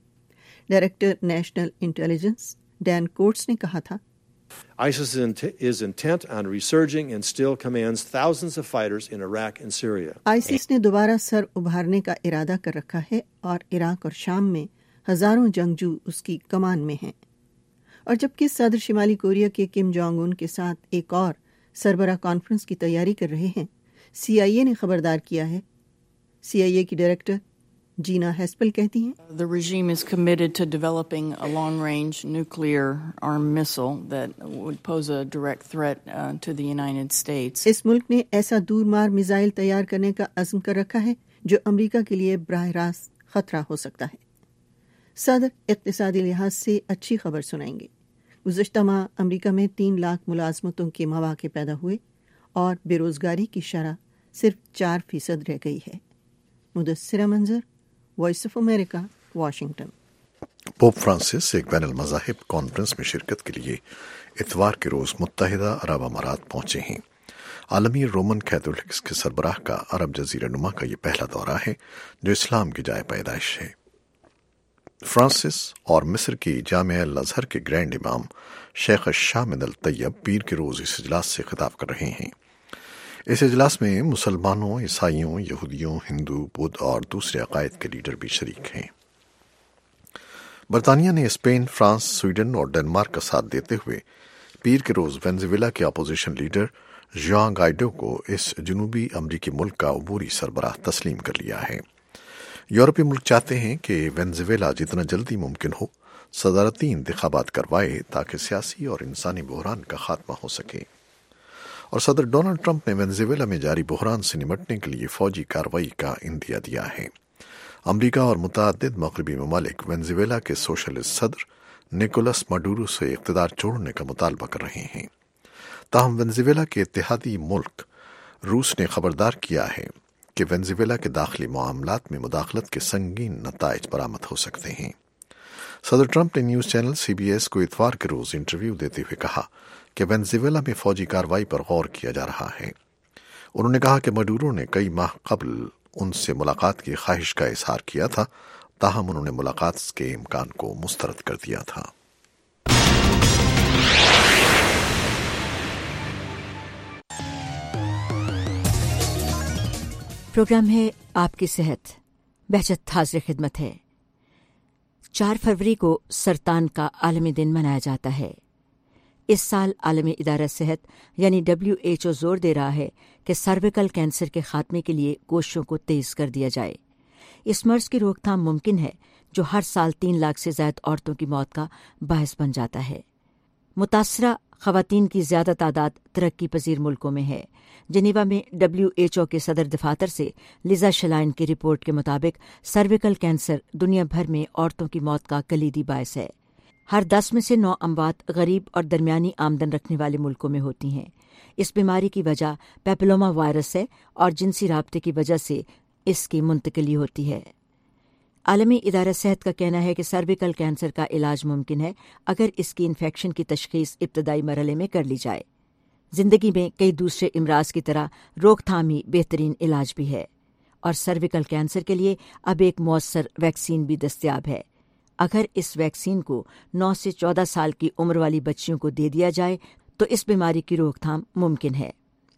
Director national intelligence Dan Coats نے کہا تھا ISIS is intent on resurging and still commands thousands of fighters in Iraq and Syria. ISIS نے دوبارہ سر ابھارنے کا ارادہ کر رکھا ہے اور عراق اور شام میں ہزاروں جنگجو اس کی کمان میں ہیں۔ اور جبکہ صدر شمالی کوریا کے کم جونگ ان کے ساتھ ایک اور سربراہ کانفرنس کی تیاری کر رہے ہیں، سی آئی اے نے خبردار کیا ہے۔ سی آئی اے کی ڈائریکٹر جینا ہیسپل کہتی ہیں The regime is committed to developing a long-range nuclear armed missile that would pose a direct threat uh, to the United States. اس ملک نے ایسا دور مار میزائل تیار کرنے کا عزم کر رکھا ہے جو امریکہ کے لیے براہ راست خطرہ ہو سکتا ہے۔ صدر اقتصادی لحاظ سے اچھی خبر سنائیں گے۔ گزشتہ ماہ امریکہ میں تین لاکھ ملازمتوں کے مواقع پیدا ہوئے اور بے روزگاری کی شرح صرف چار فیصد رہ گئی ہے۔ Mudassira Manzar, voice of America, Washington. Pope Francis ایک بین المذاہب کانفرنس میں شرکت کے لیے اتوار کے روز متحدہ عرب امارات پہنچے ہیں۔ عالمی رومن کیتھولکس کے سربراہ کا عرب جزیرہ نما کا یہ پہلا دورہ ہے جو اسلام کی جائے پیدائش ہے۔ فرانسس اور مصر کی جامعہ الازہر کے گرینڈ امام شیخ شامد الطیب پیر کے روز اس اجلاس سے خطاب کر رہے ہیں۔ اس اجلاس میں مسلمانوں، عیسائیوں، یہودیوں، ہندو، بدھ اور دوسرے عقائد کے لیڈر بھی شریک ہیں۔ برطانیہ نے اسپین، فرانس، سویڈن اور ڈنمارک کا ساتھ دیتے ہوئے پیر کے روز وینزویلا کے اپوزیشن لیڈر ژوان گائیڈو کو اس جنوبی امریکی ملک کا عبوری سربراہ تسلیم کر لیا ہے۔ یورپی ملک چاہتے ہیں کہ وینزویلا جتنا جلدی ممکن ہو صدارتی انتخابات کروائے تاکہ سیاسی اور انسانی بحران کا خاتمہ ہو سکے، اور صدر ڈونلڈ ٹرمپ نے وینزویلا میں جاری بحران سے نمٹنے کے لیے فوجی کارروائی کا عندیہ دیا ہے۔ امریکہ اور متعدد مغربی ممالک وینزویلا کے سوشلسٹ صدر نیکولس مڈورو سے اقتدار چھوڑنے کا مطالبہ کر رہے ہیں۔ تاہم وینزویلا کے اتحادی ملک روس نے خبردار کیا ہے کہ وینزویلا کے داخلی معاملات میں مداخلت کے سنگین نتائج برآمد ہو سکتے ہیں۔ صدر ٹرمپ نے news channel C B S کو اتوار کے روز انٹرویو دیتے ہوئے کہا کہ وینزویلا میں فوجی کارروائی پر غور کیا جا رہا ہے۔ انہوں نے کہا کہ مڈورو نے کئی ماہ قبل ان سے ملاقات کی خواہش کا اظہار کیا تھا، تاہم انہوں نے ملاقات کے امکان کو مسترد کر دیا تھا۔ پروگرام ہے آپ کی صحت، بہجت حاضر خدمت ہے۔ چار فروری کو سرطان کا عالمی دن منایا جاتا ہے۔ اس سال عالمی ادارہ صحت یعنی ڈبلیو ایچ او زور دے رہا ہے کہ سرویکل کینسر کے خاتمے کے لیے کوششوں کو تیز کر دیا جائے۔ اس مرض کی روک تھام ممکن ہے جو ہر سال تین لاکھ سے زائد عورتوں کی موت کا باعث بن جاتا ہے۔ متاثرہ خواتین کی زیادہ تعداد ترقی پذیر ملکوں میں ہے۔ جنیوا میں ڈبلیو ایچ او کے صدر دفاتر سے لیزا شلائن کی رپورٹ کے مطابق سرویکل کینسر دنیا بھر میں عورتوں کی موت کا کلیدی باعث ہے۔ ہر دس میں سے نو اموات غریب اور درمیانی آمدن رکھنے والے ملکوں میں ہوتی ہیں۔ اس بیماری کی وجہ پیپلوما وائرس ہے اور جنسی رابطے کی وجہ سے اس کی منتقلی ہوتی ہے۔ عالمی ادارہ صحت کا کہنا ہے کہ سرویکل کینسر کا علاج ممکن ہے اگر اس کی انفیکشن کی تشخیص ابتدائی مرحلے میں کر لی جائے۔ زندگی میں کئی دوسرے امراض کی طرح روک تھام ہی بہترین علاج بھی ہے، اور سرویکل کینسر کے لیے اب ایک مؤثر ویکسین بھی دستیاب ہے۔ اگر اس ویکسین کو نو سے چودہ سال کی عمر والی بچیوں کو دے دیا جائے تو اس بیماری کی روک تھام ممکن ہے۔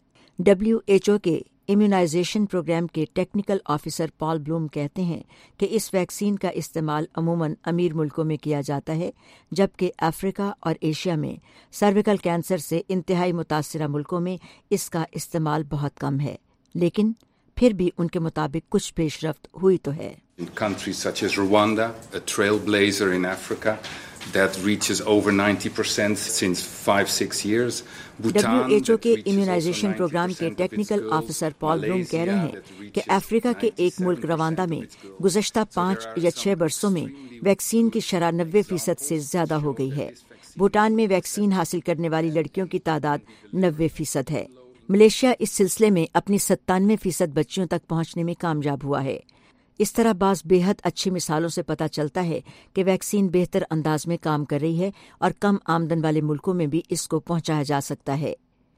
ڈبلیو ایچ او کے امیونائزیشن پروگرام کے ٹیکنیکل آفیسر پال بلوم کہتے ہیں کہ اس ویکسین کا استعمال عموماً امیر ملکوں میں کیا جاتا ہے، جبکہ افریقہ اور ایشیا میں سرویکل کینسر سے انتہائی متاثرہ ملکوں میں اس کا استعمال بہت کم ہے، لیکن پھر بھی ان کے مطابق کچھ پیش رفت ہوئی تو ہے۔ In countries such as Rwanda, a trailblazer in Africa that reaches over ninety percent since five six years. W H O کے امیونائزیشن پروگرام کے ٹیکنیکل آفیسر پال بلوم کہہ رہے ہیں کہ افریقہ کے ایک ملک رواندا میں گزشتہ پانچ یا چھ برسوں میں ویکسین کی شرح نوے فیصد سے زیادہ ہو گئی ہے۔ بھوٹان میں ویکسین حاصل کرنے والی لڑکیوں کی تعداد نوے فیصد ہے۔ ملیشیا اس سلسلے میں اپنی ستانوے فیصد بچیوں تک پہنچنے میں کامیاب ہوا ہے۔ اس طرح بعض بے حد اچھی مثالوں سے پتہ چلتا ہے کہ ویکسین بہتر انداز میں کام کر رہی ہے اور کم آمدن والے ملکوں میں بھی اس کو پہنچایا جا سکتا ہے۔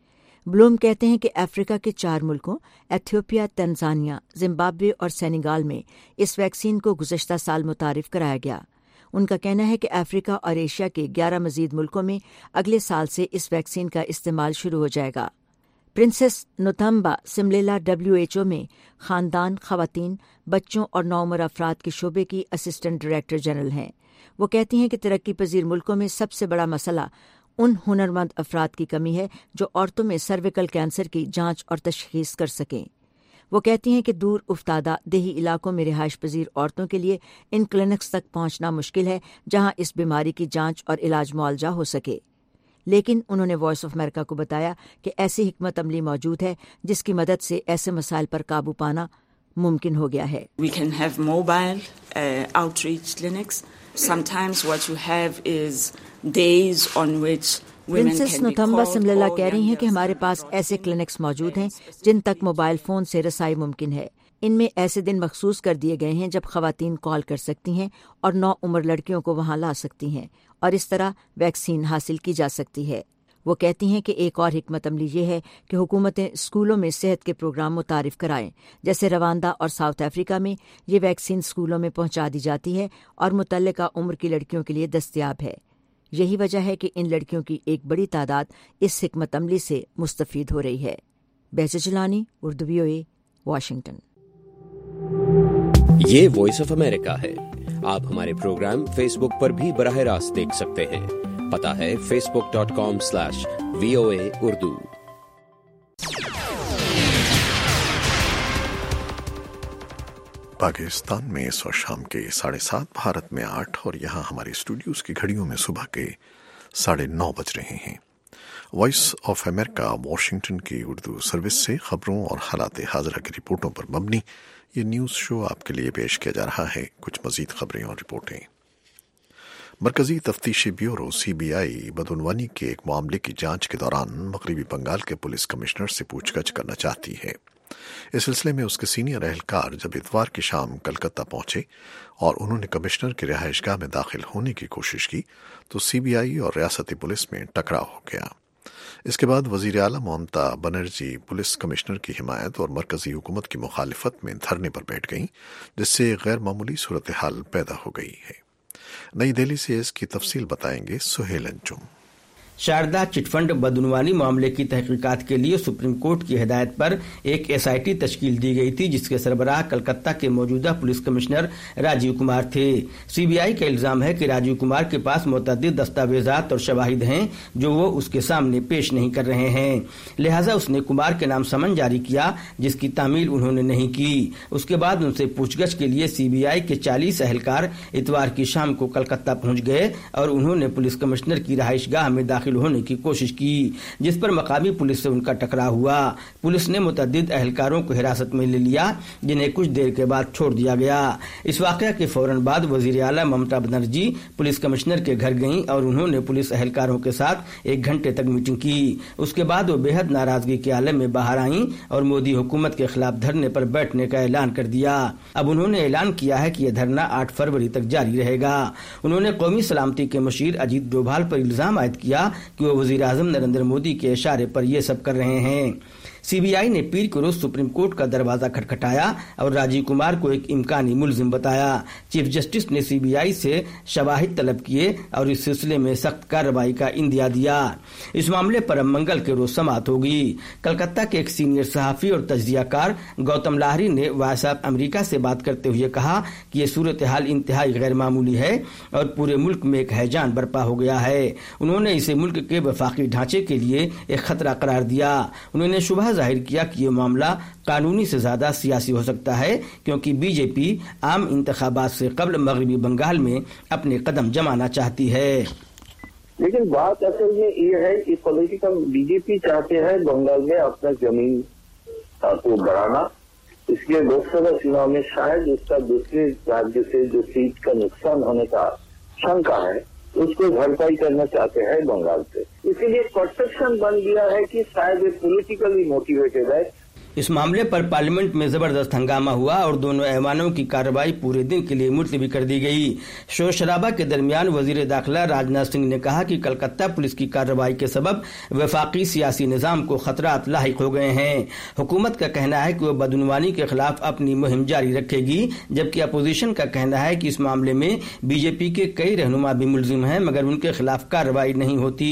بلوم کہتے ہیں کہ افریقہ کے چار ملکوں ایتھیوپیا، تنزانیہ، زمبابوے اور سینیگال میں اس ویکسین کو گزشتہ سال متعارف کرایا گیا۔ ان کا کہنا ہے کہ افریقہ اور ایشیا کے گیارہ مزید ملکوں میں اگلے سال سے اس ویکسین کا استعمال شروع ہو جائے گا۔ Princess Nothemba Simelela W H O میں خاندان، خواتین، بچوں اور نوعمر افراد کے شعبے کی اسسٹنٹ ڈائریکٹر جنرل ہیں۔ وہ کہتی ہیں کہ ترقی پذیر ملکوں میں سب سے بڑا مسئلہ ان ہنرمند افراد کی کمی ہے جو عورتوں میں سرویکل کینسر کی جانچ اور تشخیص کر سکیں۔ وہ کہتی ہیں کہ دور افتادہ دیہی علاقوں میں رہائش پذیر عورتوں کے لیے ان کلینکس تک پہنچنا مشکل ہے جہاں اس بیماری کی جانچ اور علاج معالجہ ہو سکے، لیکن انہوں نے وائس آف امریکہ کو بتایا کہ ایسی حکمت عملی موجود ہے جس کی مدد سے ایسے مسائل پر قابو پانا ممکن ہو گیا ہے۔ We can have mobile uh, outreach clinics. Sometimes what you have is days on which Princess Nothemba Simelela کہہ رہی ہیں کہ ہمارے پاس ایسے کلینکس موجود ہیں جن تک موبائل فون سے رسائی ممکن ہے۔ ان میں ایسے دن مخصوص کر دیے گئے ہیں جب خواتین کال کر سکتی ہیں اور نو عمر لڑکیوں کو وہاں لا سکتی ہیں اور اس طرح ویکسین حاصل کی جا سکتی ہے۔ وہ کہتی ہیں کہ ایک اور حکمت عملی یہ ہے کہ حکومتیں اسکولوں میں صحت کے پروگرام متعارف کرائیں، جیسے رواندا اور ساؤتھ افریقہ میں یہ ویکسین اسکولوں میں پہنچا دی جاتی ہے اور متعلقہ عمر کی لڑکیوں کے لیے دستیاب ہے۔ یہی وجہ ہے کہ ان لڑکیوں کی ایک بڑی تعداد اس حکمت عملی سے مستفید ہو رہی ہے۔ Behjat Jilani, Urdu V O A, Washington. یہ وائس آف امریکہ ہے۔ آپ ہمارے پروگرام فیس بک پر بھی براہ راست دیکھ سکتے ہیں۔ پتہ ہے Facebook dot com slash V O A Urdu. Pakistan میں اس وقت شام کے ساڑھے سات، بھارت میں آٹھ، اور یہاں ہمارے اسٹوڈیوز کی گھڑیوں میں صبح کے ساڑھے نو بج رہے ہیں۔ وائس آف امریکہ واشنگٹن کی اردو سروس سے خبروں اور حالات حاضرہ کی رپورٹوں پر مبنی یہ نیوز شو آپ کے لیے پیش کیا جا رہا ہے۔ کچھ مزید خبریں اور رپورٹیں۔ مرکزی تفتیشی بیورو سی بی آئی بدعنوانی کے ایک معاملے کی جانچ کے دوران مغربی بنگال کے پولیس کمشنر سے پوچھ گچھ کرنا چاہتی ہے۔ اس سلسلے میں اس کے سینئر اہلکار جب اتوار کی شام کلکتہ پہنچے اور انہوں نے کمشنر کی رہائش گاہ میں داخل ہونے کی کوشش کی تو سی بی آئی اور ریاستی پولیس میں ٹکراؤ ہو گیا۔ اس کے بعد وزیر اعلیٰ ممتا بنرجی پولیس کمشنر کی حمایت اور مرکزی حکومت کی مخالفت میں دھرنے پر بیٹھ گئیں، جس سے غیر معمولی صورتحال پیدا ہو گئی ہے۔ نئی دہلی سے اس کی تفصیل بتائیں گے سہیل انجم۔ شاردا چٹ فنڈ بدعنوانی معاملے کی تحقیقات کے لیے سپریم کورٹ کی ہدایت پر ایک ایس آئی ٹی تشکیل دی گئی تھی، جس کے سربراہ کلکتہ کے موجودہ پولیس کمشنر راجیو کمار تھے۔ سی بی آئی کا الزام ہے کہ راجیو کمار کے پاس متعدد دستاویزات اور شواہد ہیں جو وہ اس کے سامنے پیش نہیں کر رہے ہیں، لہٰذا اس نے کمار کے نام سمن جاری کیا جس کی تعمیل انہوں نے نہیں کی۔ اس کے بعد ان سے پوچھ گچھ کے لیے سی بی آئی کے چالیس اہلکار اتوار کی شام کو کلکتہ پہنچ گئے اور انہوں نے پولیس کمشنر کی رہائش گاہ میں داخل ہونے کی کوشش کی، جس پر مقامی پولیس سے ان کا ٹکراؤ ہوا۔ پولیس نے متعدد اہلکاروں کو حراست میں لے لیا، جنہیں کچھ دیر کے بعد چھوڑ دیا گیا۔ اس واقعہ کے فوراً بعد وزیر اعلیٰ ممتا بنرجی پولیس کمشنر کے گھر گئیں اور انہوں نے پولیس اہلکاروں کے ساتھ ایک گھنٹے تک میٹنگ کی۔ اس کے بعد وہ بے حد ناراضگی کے عالم میں باہر آئیں اور مودی حکومت کے خلاف دھرنے پر بیٹھنے کا اعلان کر دیا۔ اب انہوں نے اعلان کیا ہے کہ یہ دھرنا آٹھ فروری تک جاری رہے گا۔ انہوں نے قومی سلامتی کے مشیر اجیت ڈوبھال پر الزام عائد کیا کہ وہ وزیر اعظم نریندر مودی کے اشارے پر یہ سب کر رہے ہیں۔ سی بی آئی نے پیر کے روز سپریم کورٹ کا دروازہ کھٹکھٹایا اور راجیو کمار کو ایک امکانی ملزم بتایا۔ چیف جسٹس نے سی بی آئی سے شواہد طلب کیے اور اس سلسلے میں سخت کارروائی کا اندیا دیا۔ اس معاملے پر اب منگل کے روز سماعت ہوگی۔ کلکتہ کے ایک سینئر صحافی اور تجزیہ کار گوتم لاہری نے وائس آف امریکہ سے بات کرتے ہوئے کہا کہ یہ صورتحال انتہائی غیر معمولی ہے اور پورے ملک میں ایک ہیجان برپا ہو گیا ہے۔ انہوں نے اسے ملک کے وفاقی ڈھانچے کے لیے ایک خطرہ قرار دیا۔ انہوں نے شبہ ظاہر کیا کہ یہ معاملہ قانونی سے زیادہ سیاسی ہو سکتا ہے، کیونکہ بی جے پی عام انتخابات سے قبل مغربی بنگال میں اپنے قدم جمانا چاہتی ہے۔ لیکن بات اصل میں یہ ہے کہ پولیٹیکل بی جے پی چاہتے ہیں بنگال میں اپنا زمین کو بڑھانا، اس لیے لوک سبھا چناؤ میں شاید اس کا دوسرے راجیہ سے جو سیٹ کا نقصان ہونے کا شنکا ہے اس کو بھرپائی کرنا چاہتے ہیں بنگال سے۔ اسی لیے پرسپشن بن گیا ہے کہ شاید یہ پولیٹیکلی موٹیویٹڈ ہے۔ اس معاملے پر پارلیمنٹ میں زبردست ہنگامہ ہوا اور دونوں ایوانوں کی کارروائی پورے دن کے لیے ملتوی کر دی گئی۔ شور شرابہ کے درمیان وزیر داخلہ راجناتھ سنگھ نے کہا کہ کلکتہ پولیس کی کارروائی کے سبب وفاقی سیاسی نظام کو خطرات لاحق ہو گئے ہیں۔ حکومت کا کہنا ہے کہ وہ بدعنوانی کے خلاف اپنی مہم جاری رکھے گی، جبکہ اپوزیشن کا کہنا ہے کہ اس معاملے میں بی جے پی کے کئی رہنما بھی ملزم ہیں مگر ان کے خلاف کارروائی نہیں ہوتی۔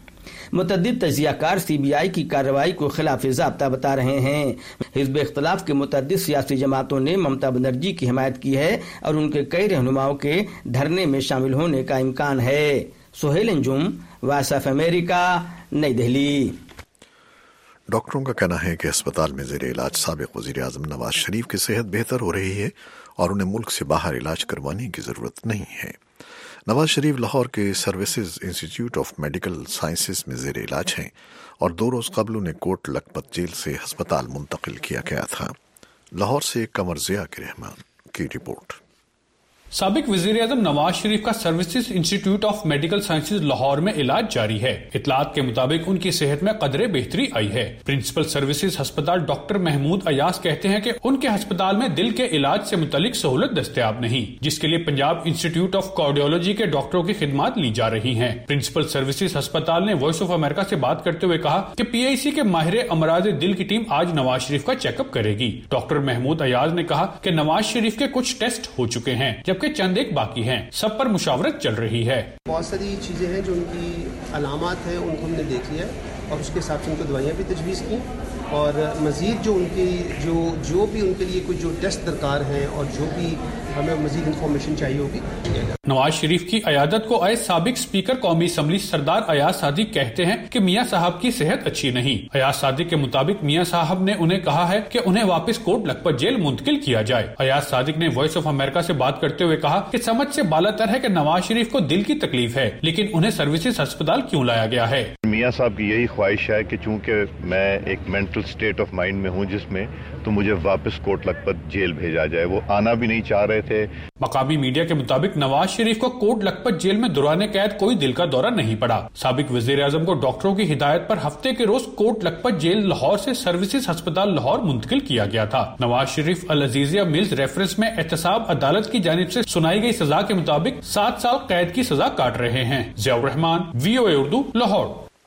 متعدد تجزیہ کار سی بی آئی کی کارروائی کو خلاف ضابطہ بتا رہے ہیں۔ حزب اختلاف کے متعدد سیاسی جماعتوں نے ممتا بنرجی کی حمایت کی ہے اور ان کے کئی رہنماؤں کے دھرنے میں شامل ہونے کا امکان ہے۔ Sohail Anjum, voice of America, نئی دہلی۔ ڈاکٹروں کا کہنا ہے کہ اسپتال میں زیر علاج سابق وزیر اعظم نواز شریف کی صحت بہتر ہو رہی ہے اور انہیں ملک سے باہر علاج کروانے کی ضرورت نہیں ہے۔ نواز شریف لاہور کے services institute of medical sciences میں زیر علاج ہیں اور دو روز قبل انہیں کوٹ لکھپت جیل سے ہسپتال منتقل کیا گیا تھا۔ لاہور سے قمر ضیاء کے رحمان کی رپورٹ۔ سابق وزیر اعظم نواز شریف کا services institute of medical sciences Lahore میں علاج جاری ہے. اطلاعات کے مطابق ان کی صحت میں قدرے بہتری آئی ہے. پرنسپل سروسز ہسپتال ڈاکٹر محمود ایاز کہتے ہیں کہ ان کے ہسپتال میں دل کے علاج سے متعلق سہولت دستیاب نہیں، جس کے لیے پنجاب انسٹیٹیوٹ آف کارڈیولوجی کے ڈاکٹروں کی خدمات لی جا رہی ہیں. پرنسپل سروسز ہسپتال نے وائس آف امریکہ سے بات کرتے ہوئے کہا کہ پی آئی سی کے ماہر امراض دل کی ٹیم آج نواز شریف کا چیک اپ کرے گی. ڈاکٹر محمود ایاز نے کہا کہ نواز شریف کے کچھ ٹیسٹ ہو چکے ہیں جبکہ چند ایک باقی ہیں. سب پر مشاورت چل رہی ہے. بہت ساری چیزیں ہیں جو ان کی علامات ہیں ان کو ہم نے دیکھ لیا ہے اور اس کے حساب سے ان کو دوائیاں بھی تجویز کی اور مزید جو ان کی جو جو بھی ان کے لیے کوئی جو ٹیسٹ درکار ہیں اور جو بھی ہمیں مزید انفارمیشن چاہیے ہوگی. نواز شریف کی عیادت کو آئے سابق اسپیکر قومی اسمبلی سردار ایاز صادق کہتے ہیں کہ میاں صاحب کی صحت اچھی نہیں. ایاز صادق کے مطابق میاں صاحب نے انہیں کہا ہے کہ انہیں واپس کوٹ لکھپت جیل منتقل کیا جائے. ایاز صادق نے وائس آف امریکہ سے بات کرتے ہوئے کہا کہ سمجھ سے بالا تر ہے کہ نواز شریف کو دل کی تکلیف ہے لیکن انہیں سروسز ہسپتال کیوں لایا گیا ہے. میاں صاحب کی یہی خواہش ہے کہ چونکہ میں ایک مینٹل اسٹیٹ آف مائنڈ میں ہوں جس میں تو مجھے واپس کوٹ لکھپت جیل بھیجا جائے. وہ آنا بھی نہیں چاہ رہے تھے. مقامی میڈیا کے مطابق نواز شریف کو کوٹ لکھپت جیل میں دوران قید کوئی دل کا دورہ نہیں پڑا. سابق وزیر اعظم کو ڈاکٹروں کی ہدایت پر ہفتے کے روز کوٹ لکھپت جیل لاہور سے سروسز ہسپتال لاہور منتقل کیا گیا تھا. نواز شریف العزیزیہ ملز ریفرنس میں احتساب عدالت کی جانب سے سنائی گئی سزا کے مطابق سات سال قید کی سزا کاٹ رہے ہیں. ضیاء الرحمان، وی او اے اردو، لاہور.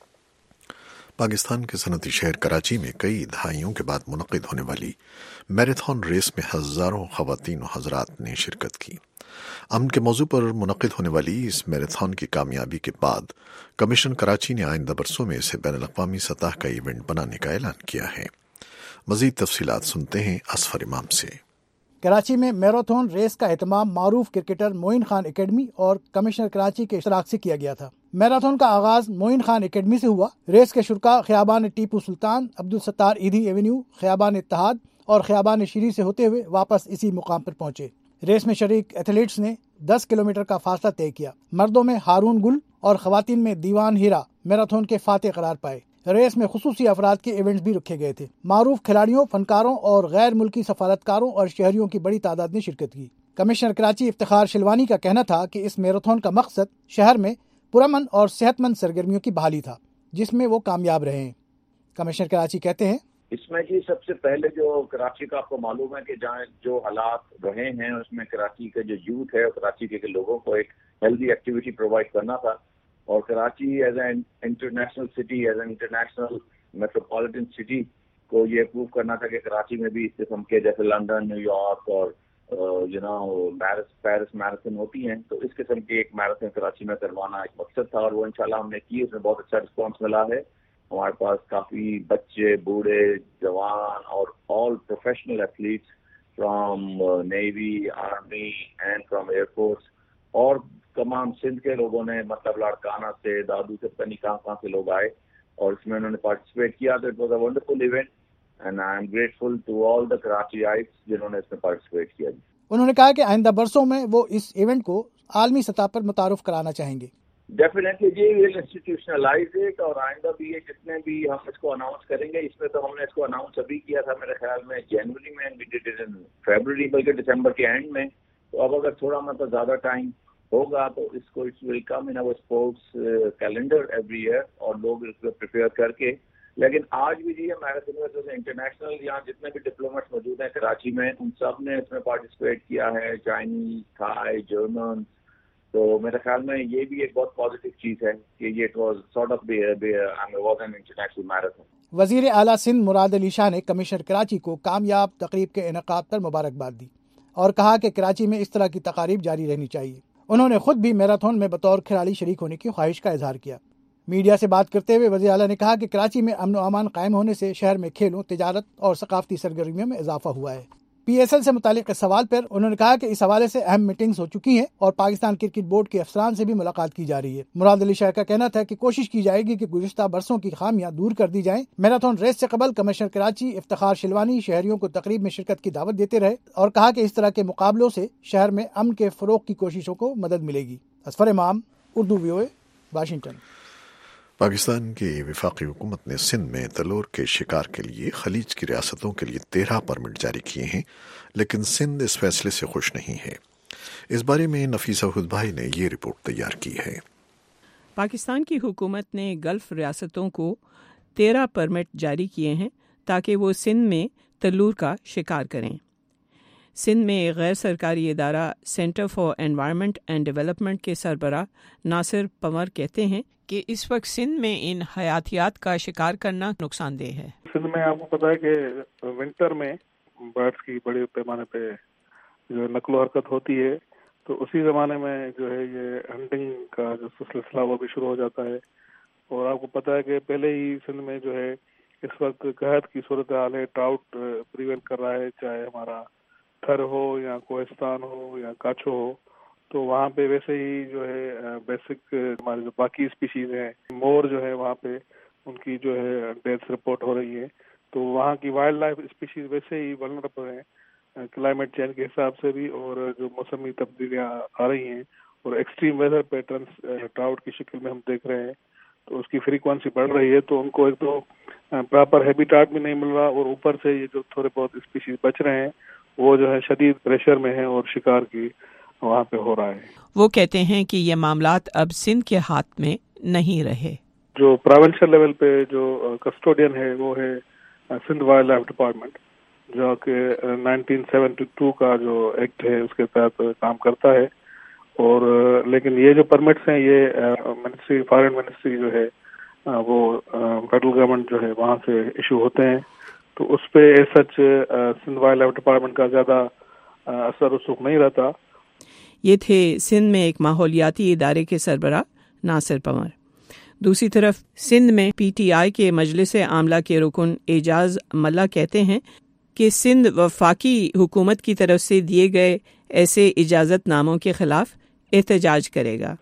پاکستان کے صنعتی شہر کراچی میں کئی دہائیوں کے بعد منعقد ہونے والی میراتھن ریس میں ہزاروں خواتین و حضرات نے شرکت کی. امن کے موضوع پر منعقد ہونے والی اس میراتھن کی کامیابی کے بعد کمیشن کراچی نے آئندہ برسوں میں اسے بین الاقوامی سطح کا ایونٹ بنانے کا اعلان کیا ہے. مزید تفصیلات سنتے ہیں اصفر امام سے. کراچی میں میراتھن ریس کا اہتمام معروف کرکٹر معین خان اکیڈمی اور کمشنر کراچی کے اشتراک سے کیا گیا تھا. میراتھن کا آغاز معین خان اکیڈمی سے ہوا. ریس کے شرکاء خیابان ٹیپو سلطان، عبدالستار ایدھی ایونیو، خیابان اتحاد اور خیابان شیری سے ہوتے ہوئے واپس اسی مقام پر پہنچے. ریس میں شریک ایتھلیٹس نے دس کلومیٹر کا فاصلہ طے کیا. مردوں میں ہارون گل اور خواتین میں دیوان ہیرا میراتھن کے فاتح قرار پائے. ریس میں خصوصی افراد کے ایونٹس بھی رکھے گئے تھے. معروف کھلاڑیوں، فنکاروں اور غیر ملکی سفارتکاروں اور شہریوں کی بڑی تعداد نے شرکت کی. کمشنر کراچی افتخار شلوانی کا کہنا تھا کہ اس میراتھن کا مقصد شہر میں پرامن اور صحت مند سرگرمیوں کی بحالی تھا، جس میں وہ کامیاب رہے ہیں. کمشنر کراچی کہتے ہیں اس میں جی سب سے پہلے جو کراچی کا آپ کو معلوم ہے کہ جہاں جو حالات رہے ہیں اس میں کراچی کا جو یوتھ ہے کراچی کے لوگوں کو ایک ہیلدی ایکٹیویٹی پرووائڈ کرنا تھا. اور Karachi as a international city, as a international metropolitan city کو یہ پروو کرنا تھا کہ کراچی میں بھی اس قسم کے جیسے لندن، نیو یارک اور you know Paris Paris marathon ہوتی ہیں، تو اس قسم کی ایک میراتھن کراچی میں کروانا ایک مقصد تھا اور وہ انشاءاللہ ہم نے کی. اس میں بہت اچھا رسپانس ملا ہے. ہمارے پاس کافی بچے، بوڑھے، جوان اور all professional athletes from navy, army and from air force اور تمام سندھ کے لوگوں نے، مطلب لاڑکانہ سے، دادو سے، پتہ نہیں کہاں کہاں سے لوگ آئے اور اس میں انہوں نے پارٹیسپیٹ کیا. تو it was a wonderful event and I am grateful to all the Karachiites جنہوں نے اس میں پارٹیسپیٹ کیا. انہوں نے کہا کہ آئندہ برسوں میں وہ اس ایونٹ کو عالمی سطح پر متعارف کرانا چاہیں گے. ڈیفینیٹلی جی ویل انسٹیٹیوشنلائز اٹ اور آئندہ بھی یہ جتنے بھی ہم اس کو اناؤنس کریں گے. اس میں تو ہم نے اس کو اناؤنس ابھی کیا تھا میرے خیال میں جنوری میں، فیبرری بلکہ دسمبر کے اینڈ میں. تو اب اگر تھوڑا مطلب زیادہ ٹائم ہوگا تو اس کو اٹس ول کم ان اور اسپورٹس کیلنڈر ایوری ایئر اور لوگ اس کو پریپیئر کر کے. لیکن آج بھی جی میراتھن میں جیسے انٹرنیشنل یہاں جتنے بھی ڈپلومیٹس موجود ہیں کراچی میں ان سب نے اس میں پارٹیسپیٹ کیا ہے، چائنیز، تھائی، جرمن. تو میرے خیال میں یہ بھی ایک بہت پازیٹیو چیز ہے کہ یہ it was sort of was an international marathon. وزیر اعلیٰ سندھ مراد علی شاہ نے کمشنر کراچی کو کامیاب تقریب کے انعقاد پر مبارکباد دی اور کہا کہ کراچی میں اس طرح کی تقاریب جاری رہنی چاہیے. انہوں نے خود بھی میراتھن میں بطور کھلاڑی شریک ہونے کی خواہش کا اظہار کیا. میڈیا سے بات کرتے ہوئے وزیر اعلیٰ نے کہا کہ کراچی میں امن و امان قائم ہونے سے شہر میں کھیلوں، تجارت اور ثقافتی سرگرمیوں میں اضافہ ہوا ہے. پی ایس ایل سے متعلق اس سوال پر انہوں نے کہا کہ اس حوالے سے اہم میٹنگز ہو چکی ہیں اور پاکستان کرکٹ بورڈ کے افسران سے بھی ملاقات کی جا رہی ہے. مراد علی شاہ کا کہنا تھا کہ کوشش کی جائے گی کہ گزشتہ برسوں کی خامیاں دور کر دی جائیں. میراتھن ریس سے قبل کمشنر کراچی افتخار شلوانی شہریوں کو تقریب میں شرکت کی دعوت دیتے رہے اور کہا کہ اس طرح کے مقابلوں سے شہر میں امن کے فروغ کی کوششوں کو مدد ملے گی. Asfar Imam, Urdu V O A, Washington. Pakistan کی وفاقی حکومت نے سندھ میں تلور کے شکار کے لیے خلیج کی ریاستوں کے لیے تیرہ پرمٹ جاری کیے ہیں، لیکن سندھ اس فیصلے سے خوش نہیں ہے. इस बारे में नफीसा हुद भाई ने ये रिपोर्ट तैयार की है। पाकिस्तान की हुकूमत ने गल्फ रियासतों को तेरह परमिट जारी किए हैं ताकि वो सिंध में तल्लूर का शिकार करें। सिंध में गैर सरकारी इदारा centre for environment and development के सरबराह नासिर पंवर कहते हैं कि इस वक्त सिंध में इन हयातियात का शिकार करना नुकसानदेह है। सिंध में आपको पता है कि विंटर में बर्ड्स की बड़े पैमाने पे जो नकलो हरकत होती है, तो उसी ज़माने में जो है ये हंटिंग का जो सिलसिला वो भी शुरू हो जाता है। और आपको पता है कि पहले ही सिंध में जो है इस वक्त कहत की सूरत हाल है, ट्राउट प्रिवेंट कर रहा है, चाहे हमारा थर हो या कोहिस्तान हो या काछो हो, तो वहाँ पे वैसे ही जो है बेसिक हमारे जो बाकी स्पीशीज हैं, मोर जो है वहाँ पे उनकी जो है डेथ रिपोर्ट हो रही है। तो वहाँ की वाइल्ड लाइफ स्पीशीज वैसे ही वल्नरेबल हैं क्लाइमेट चेंज के हिसाब से भी, और जो मौसमी तब्दीलियाँ आ रही हैं और एक्सट्रीम वेदर पैटर्न्स ट्राउट की शक्ल में हम देख रहे हैं, तो उसकी फ्रीक्वेंसी बढ़ रही है। तो उनको एक तो प्रॉपर हैबिटाट भी नहीं मिल रहा, और ऊपर से ये जो थोड़े बहुत स्पीशीज बच रहे हैं वो जो है शदीद प्रेशर में है और शिकार की वहाँ पे हो रहा है। वो कहते हैं कि ये मामलात अब सिंध के हाथ में नहीं रहे। जो प्रोविंशियल लेवल पे जो कस्टोडियन है वो है सिंध वाइल्ड लाइफ डिपार्टमेंट, जो कि नाइनटीन सेवेंटी टू का जो एक्ट है उसके तहत काम करता है। और लेकिन ये जो परमिट्स हैं ये मिनिस्ट्री फॉरेन मिनिस्ट्री जो है वो फेडरल गवर्नमेंट जो है वहाँ से इशू होते हैं, तो उस पे सच सिंध वाइल्ड लाइफ डिपार्टमेंट का ज़्यादा असर रसूख नहीं रहता। ये थे सिंध में एक माहौलियाती इदारे के सरबराह नासिर पंवर। दूसरी तरफ सिंध में पी टी आई के मजलिस आमला के रुकन एजाज मल्ला कहते हैं कि सिंध वफाकी हुकूमत की तरफ से दिए गए ऐसे इजाजत नामों के खिलाफ एहतजाज करेगा।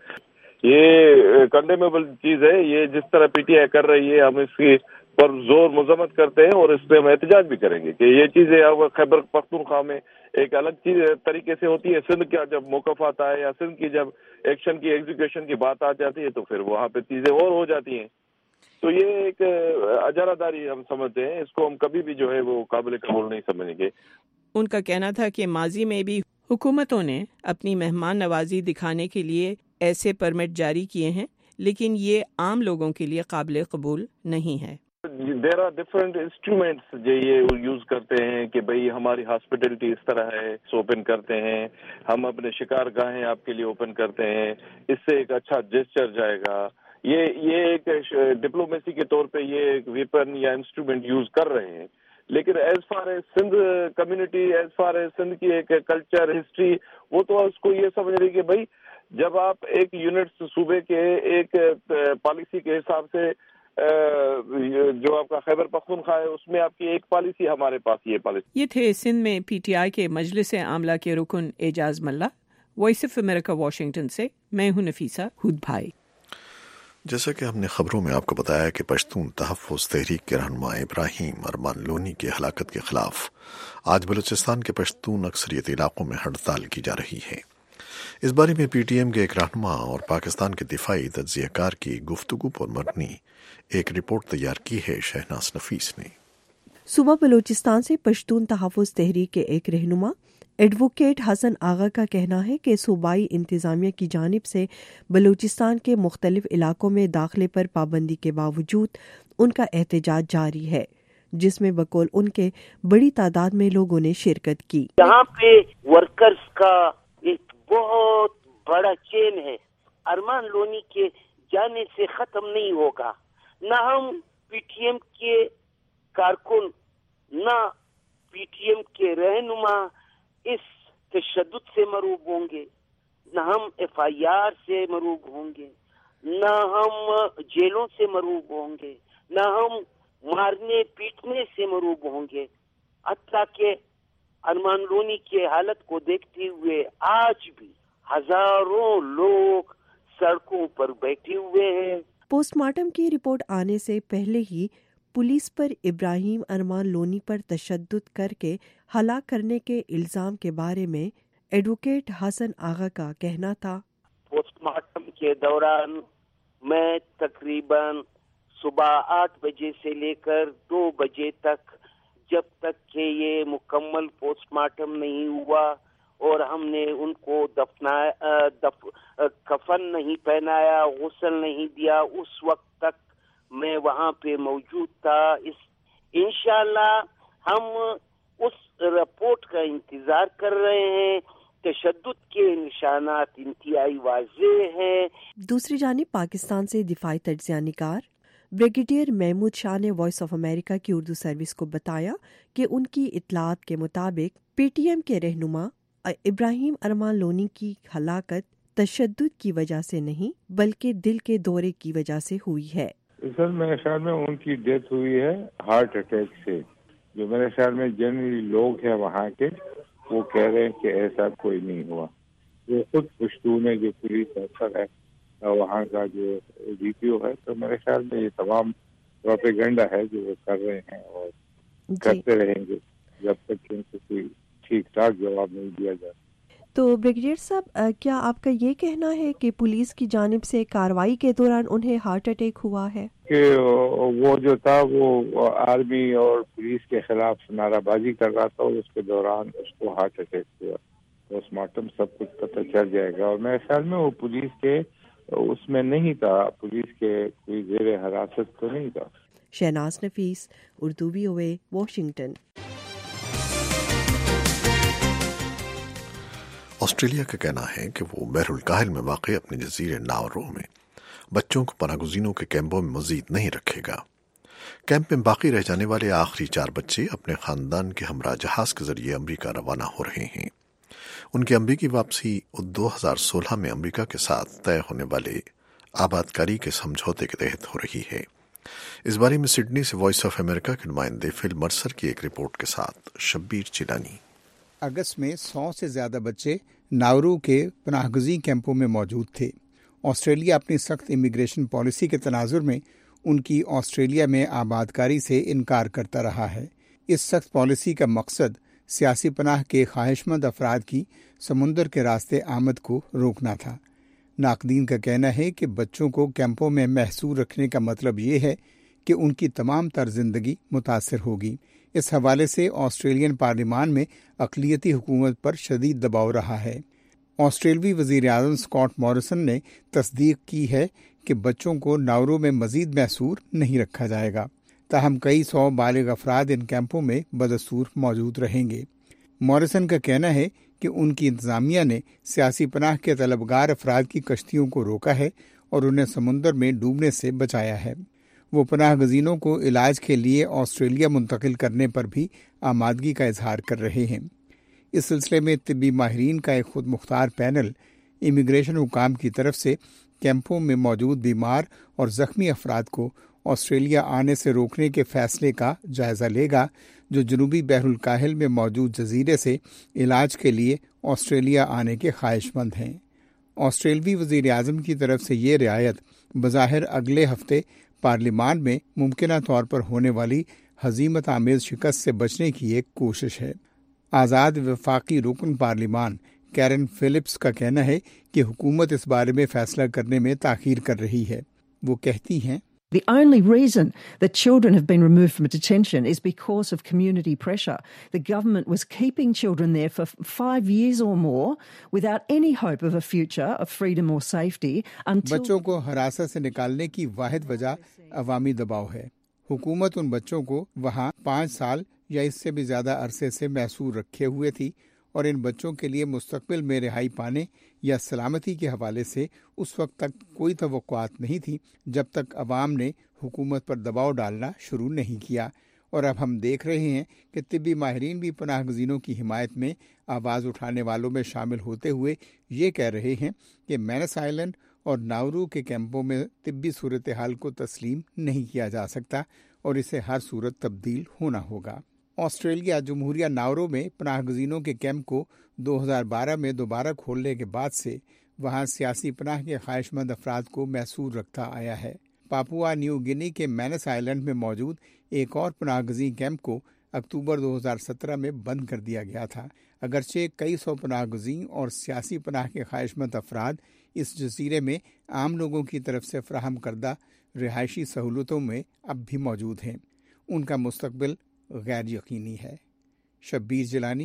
ये कंडेमेबल चीज है, ये जिस तरह पीटीआई कर रही है हम इसकी पर जोर मजम्मत करते हैं और इस पे हम एहतजाज भी करेंगे कि ये चीजें अब खैबर पख्तूनख्वा में एक अलग चीज तरीके से होती है। सिंध का जब मौकफ आता है या सिंध की जब एक्शन की एग्जीक्यूशन की बात आ जाती है तो फिर वहाँ पे चीजें और हो जाती हैं। तो ये एक अजारादारी हम समझते हैं, इसको हम कभी भी जो है वो काबिल कबूल नहीं समझेंगे। उनका कहना था कि माजी में भी हुकूमतों ने अपनी मेहमान नवाजी दिखाने के लिए ऐसे परमिट जारी किए हैं, लेकिन ये आम लोगों के लिए काबिल कबूल नहीं है। देयर आर डिफरेंट इंस्ट्रूमेंट्स जो ये यूज करते हैं कि भाई हमारी हॉस्पिटलिटी इस तरह है, ओपन करते हैं, हम अपने शिकार गाहें आपके लिए ओपन करते हैं, इससे एक अच्छा जेस्चर जाएगा। ये ये एक डिप्लोमेसी के तौर पे ये एक वेपन या इंस्ट्रूमेंट यूज कर रहे हैं, लेकिन as far as Sindh community, as far as Sindh की एक कल्चर हिस्ट्री, वो तो उसको ये समझ रही कि भाई जब आप एक यूनिट सूबे के एक पॉलिसी के हिसाब से जो आपका खैबर पख्तूनख्वा है उसमें आपकी एक पॉलिसी, हमारे पास ये पॉलिसी। ये थे सिंध में पीटीआई के मजलिस आमला के रुकन Ejaz Malla. Voice of America Washington से मैं हूं नफीसा हुद भाई। जैसा कि हमने खबरों में आपको बताया कि पश्तून तहफ़्फ़ुज़ तहरीक के रहनुमा इब्राहिम अरमान लोनी की हलाकत के खिलाफ आज बलूचिस्तान के पश्तून अक्सरियत इलाकों में हड़ताल की जा रही है। इस बारे में पीटीएम के एक रहनुमा और पाकिस्तान के दिफाई तज्ज़ियाकार की गुफ्तगू पर मबनी एक रिपोर्ट तैयार की है शहनाज नफीस ने। सूबा बलूचिस्तान से पश्तून तहफ़्फ़ुज़ तहरीक के एक रहनुमा एडवोकेट हसन आगा का कहना है कि सूबाई इंतज़ामिया की जानिब से बलूचिस्तान के मुख्तलिफ इलाकों में दाखिले पर पाबंदी के बावजूद उनका एहतजाज जारी है, जिसमें बकौल उनके बड़ी तादाद में लोगों ने शिरकत की। यहाँ पे वर्कर्स का एक बहुत बड़ा चेन है, अरमान लोनी के जाने से खत्म नहीं होगा। न हम पीटीएम के कारकुन न पीटीएम के रहनुमा इस तशद्दुद से मरूब होंगे, न हम एफ आई आर से मरूब होंगे, न हम जेलों से मरूब होंगे, न हम मारने पीटने से मरूब होंगे। हत्ता के अरमान लोनी के हालत को देखते हुए आज भी हजारों लोग सड़कों पर बैठे हुए हैं। पोस्टमार्टम की रिपोर्ट आने से पहले ही पुलिस पर इब्राहिम अरमान लोनी पर तशद्दुद करके हलाक करने के इल्जाम के बारे में एडवोकेट हसन आगा का कहना था। पोस्टमार्टम के दौरान मैं तकरीबन सुबह आठ बजे से लेकर दो बजे तक, जब तक कि ये मुकम्मल पोस्टमार्टम नहीं हुआ اور ہم نے ان کو دفنایا، دف کفن نہیں پہنایا، غسل نہیں دیا. اس وقت تک میں وہاں پہ موجود تھا. اس انشاءاللہ ہم اس رپورٹ کا انتظار کر رہے ہیں. تشدد کے نشانات انتہائی واضح ہیں. دوسری جانب پاکستان سے دفاعی تجزیہ نگار بریگیڈیئر محمود شاہ نے وائس آف امریکہ کی اردو سروس کو بتایا کہ ان کی اطلاعات کے مطابق پی ٹی ایم کے رہنما ابراہیم ارمان لونی کی ہلاکت تشدد کی وجہ سے نہیں بلکہ دل کے دورے کی وجہ سے ہوئی ہے. سر میرے خیال میں ان کی ڈیتھ ہوئی ہے ہارٹ اٹیک سے. جو میرے خیال میں جنرلی لوگ ہیں وہاں کے وہ کہہ رہے ہیں کہ ایسا کوئی نہیں ہوا. وہ خود پشتون ہے جو پولیس افسر ہے وہاں کا جو ڈی پی او ہے. تو میرے خیال میں یہ تمام پروپیگنڈا ہے جو وہ کر رہے ہیں اور کرتے رہیں گے جب تک ان کو کوئی ٹھیک ٹھاک جواب نہیں دیا جائے. تو بریگیڈیئر صاحب کیا آپ کا یہ کہنا ہے کہ پولیس کی جانب سے کارروائی کے دوران انہیں ہارٹ اٹیک ہوا ہے؟ کہ وہ جو تھا وہ آرمی اور پولیس کے خلاف نعرہ بازی کر رہا تھا اور اس کے دوران اس کو ہارٹ اٹیک ہوا. پوسٹ مارٹم سب کچھ پتہ چل جائے گا. اور میرے خیال میں وہ پولیس کے اس میں نہیں تھا، پولیس کے کوئی زیر حراست تو نہیں تھا. Shahnaz Nafees, Urdu V O A, Washington. Australia کا کہنا ہے کہ وہ بحر الکاہل میں واقع اپنے جزیرے ناورو میں بچوں کو پناہ گزینوں کے کیمپوں میں مزید نہیں رکھے گا. کیمپ میں باقی رہ جانے والے آخری چار بچے اپنے خاندان کے ہمراہ جہاز کے ذریعے امریکہ روانہ ہو رہے ہیں. ان کی امریکی واپسی دو ہزار سولہ میں امریکہ کے ساتھ طے ہونے والے آبادکاری کے سمجھوتے کے تحت ہو رہی ہے. اس بارے میں سڈنی سے وائس آف امریکہ کے نمائندے فل مرسر کی ایک رپورٹ کے ساتھ شبیر چیلانی. اگست میں سو سے زیادہ بچے ناورو کے پناہ گزین کیمپوں میں موجود تھے. آسٹریلیا اپنی سخت امیگریشن پالیسی کے تناظر میں ان کی آسٹریلیا میں آبادکاری سے انکار کرتا رہا ہے. اس سخت پالیسی کا مقصد سیاسی پناہ کے خواہش مند افراد کی سمندر کے راستے آمد کو روکنا تھا. ناقدین کا کہنا ہے کہ بچوں کو کیمپوں میں محصور رکھنے کا مطلب یہ ہے کہ ان کی تمام تر زندگی متاثر ہوگی. اس حوالے سے آسٹریلین پارلیمان میں اقلیتی حکومت پر شدید دباؤ رہا ہے. آسٹریلوی وزیر اعظم اسکاٹ موریسن نے تصدیق کی ہے کہ بچوں کو ناورو میں مزید محصور نہیں رکھا جائے گا. تاہم کئی سو بالغ افراد ان کیمپوں میں بدستور موجود رہیں گے. موریسن کا کہنا ہے کہ ان کی انتظامیہ نے سیاسی پناہ کے طلبگار افراد کی کشتیوں کو روکا ہے اور انہیں سمندر میں ڈوبنے سے بچایا ہے. وہ پناہ گزینوں کو علاج کے لیے آسٹریلیا منتقل کرنے پر بھی آمادگی کا اظہار کر رہے ہیں. اس سلسلے میں طبی ماہرین کا ایک خود مختار پینل امیگریشن حکام کی طرف سے کیمپوں میں موجود بیمار اور زخمی افراد کو آسٹریلیا آنے سے روکنے کے فیصلے کا جائزہ لے گا جو جنوبی بحر الکاہل میں موجود جزیرے سے علاج کے لیے آسٹریلیا آنے کے خواہش مند ہیں. آسٹریلوی وزیر اعظم کی طرف سے یہ رعایت بظاہر اگلے ہفتے پارلیمان میں ممکنہ طور پر ہونے والی ہزیمت آمیز شکست سے بچنے کی ایک کوشش ہے. آزاد وفاقی رکن پارلیمان کیرن فلپس کا کہنا ہے کہ حکومت اس بارے میں فیصلہ کرنے میں تاخیر کر رہی ہے. وہ کہتی ہیں The only reason that children have been removed from detention is because of community pressure. The government was keeping children there for five years or more without any hope of a future of freedom or safety until... بچوں کو حراست سے نکالنے کی واحد وجہ عوامی دباؤ ہے. حکومت ان بچوں کو وہاں پانچ سال یا اس سے بھی زیادہ عرصے سے محصور رکھے ہوئے تھی اور ان بچوں کے لیے مستقبل میں رہائی پانے یا سلامتی کے حوالے سے اس وقت تک کوئی توقعات نہیں تھی جب تک عوام نے حکومت پر دباؤ ڈالنا شروع نہیں کیا. اور اب ہم دیکھ رہے ہیں کہ طبی ماہرین بھی پناہ گزینوں کی حمایت میں آواز اٹھانے والوں میں شامل ہوتے ہوئے یہ کہہ رہے ہیں کہ مینس آئلینڈ اور ناورو کے کیمپوں میں طبی صورتحال کو تسلیم نہیں کیا جا سکتا اور اسے ہر صورت تبدیل ہونا ہوگا. آسٹریلیا جمہوریہ ناورو میں پناہ گزینوں کے کیمپ کو دو ہزار بارہ میں دوبارہ کھولنے کے بعد سے وہاں سیاسی پناہ کے خواہش مند افراد کو محصور رکھتا آیا ہے. پاپوا نیو گنی کے مینس آئلینڈ میں موجود ایک اور پناہ گزین کیمپ کو اکتوبر دو ہزار سترہ میں بند کر دیا گیا تھا. اگرچہ کئی سو پناہ گزین اور سیاسی پناہ کے خواہش مند افراد اس جزیرے میں عام لوگوں کی طرف سے فراہم کردہ رہائشی سہولتوں میں اب بھی موجود ہیں، ان کا مستقبل غیر یقینی ہے. Shabbir Jilani,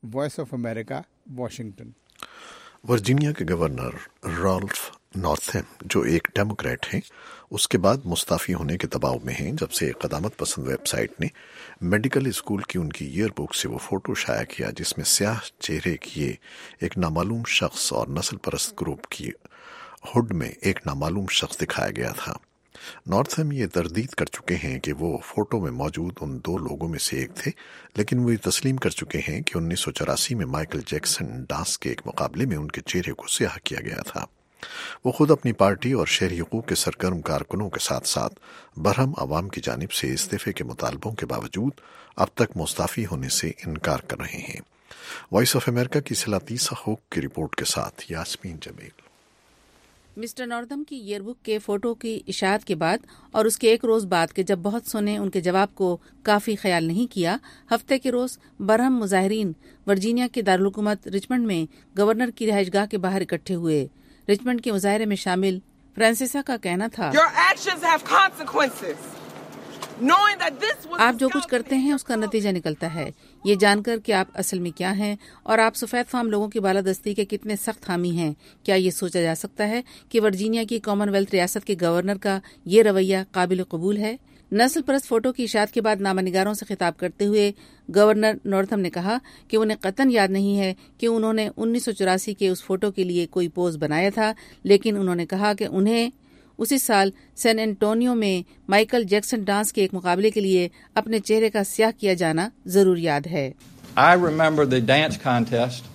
voice of America, Washington. Virginia के गवर्नर रॉल्फ नॉर्थम, जो एक डेमोक्रेट हैं, उसके बाद मुस्ताफी होने के दबाव में हैं जब से क़दामत पसंद वेबसाइट ने मेडिकल स्कूल की उनकी ईयर बुक से वो फोटो शाया किया जिसमें स्याह चेहरे किए एक नामालूम शख्स और नस्ल परस्त ग्रुप की हुड में एक नामालूम शख्स दिखाया गया था। नॉर्थम ये तरदीद कर चुके हैं कि वो फोटो में मौजूद उन दो लोगों में से एक थे, लेकिन वो ये तस्लीम कर चुके हैं कि उन्नीस सौ चौरासी में माइकल जैक्सन डांस के एक मुकाबले में उनके चेहरे को स्याह किया गया था। वो खुद अपनी पार्टी और शहरी हुकूक के सरगर्म कारकुनों के साथ साथ बरहम अवाम की जानिब से इस्तीफे के मुतालबों के बावजूद अब तक मुस्ताफी होने से इनकार कर रहे हैं। वॉइस ऑफ अमेरिका की सलातीसा हुक की रिपोर्ट के साथ यास्मीन जमील। मिस्टर नॉर्थम की ईयरबुक के फोटो की इशाअत के बाद और उसके एक रोज बाद के जब बहुत सौ ने उनके जवाब को काफी ख्याल नहीं किया, हफ्ते के रोज बरहम मुजाहिरीन वर्जीनिया के दारुल हुकूमत रिचमंड में गवर्नर की रिहाइशगाह के बाहर इकट्ठे हुए। रिचमंड के मुजाहरे में शामिल फ्रांसिसा का कहना था, आप जो कुछ करते हैं उसका नतीजा निकलता है। ये जानकर कि आप असल में क्या हैं और आप सफेद फार्म लोगों की बालादस्ती के कितने सख्त हामी हैं, क्या ये सोचा जा सकता है कि वर्जीनिया की कॉमनवेल्थ रियासत के गवर्नर का ये रवैया काबिल कबूल है? नस्ल परस्त फोटो की इशाअत के बाद नामानिगारों से खिताब करते हुए गवर्नर नॉर्थम ने कहा कि उन्हें कतन याद नहीं है कि उन्होंने उन्नीस सौ चौरासी के उस फोटो के लिए कोई पोज बनाया था, लेकिन उन्होंने कहा कि उन्हें उसी साल सैन एंटोनियो में माइकल जैक्सन डांस के एक मुकाबले के लिए अपने चेहरे का स्याह किया जाना जरूर याद है। I remember the dance contest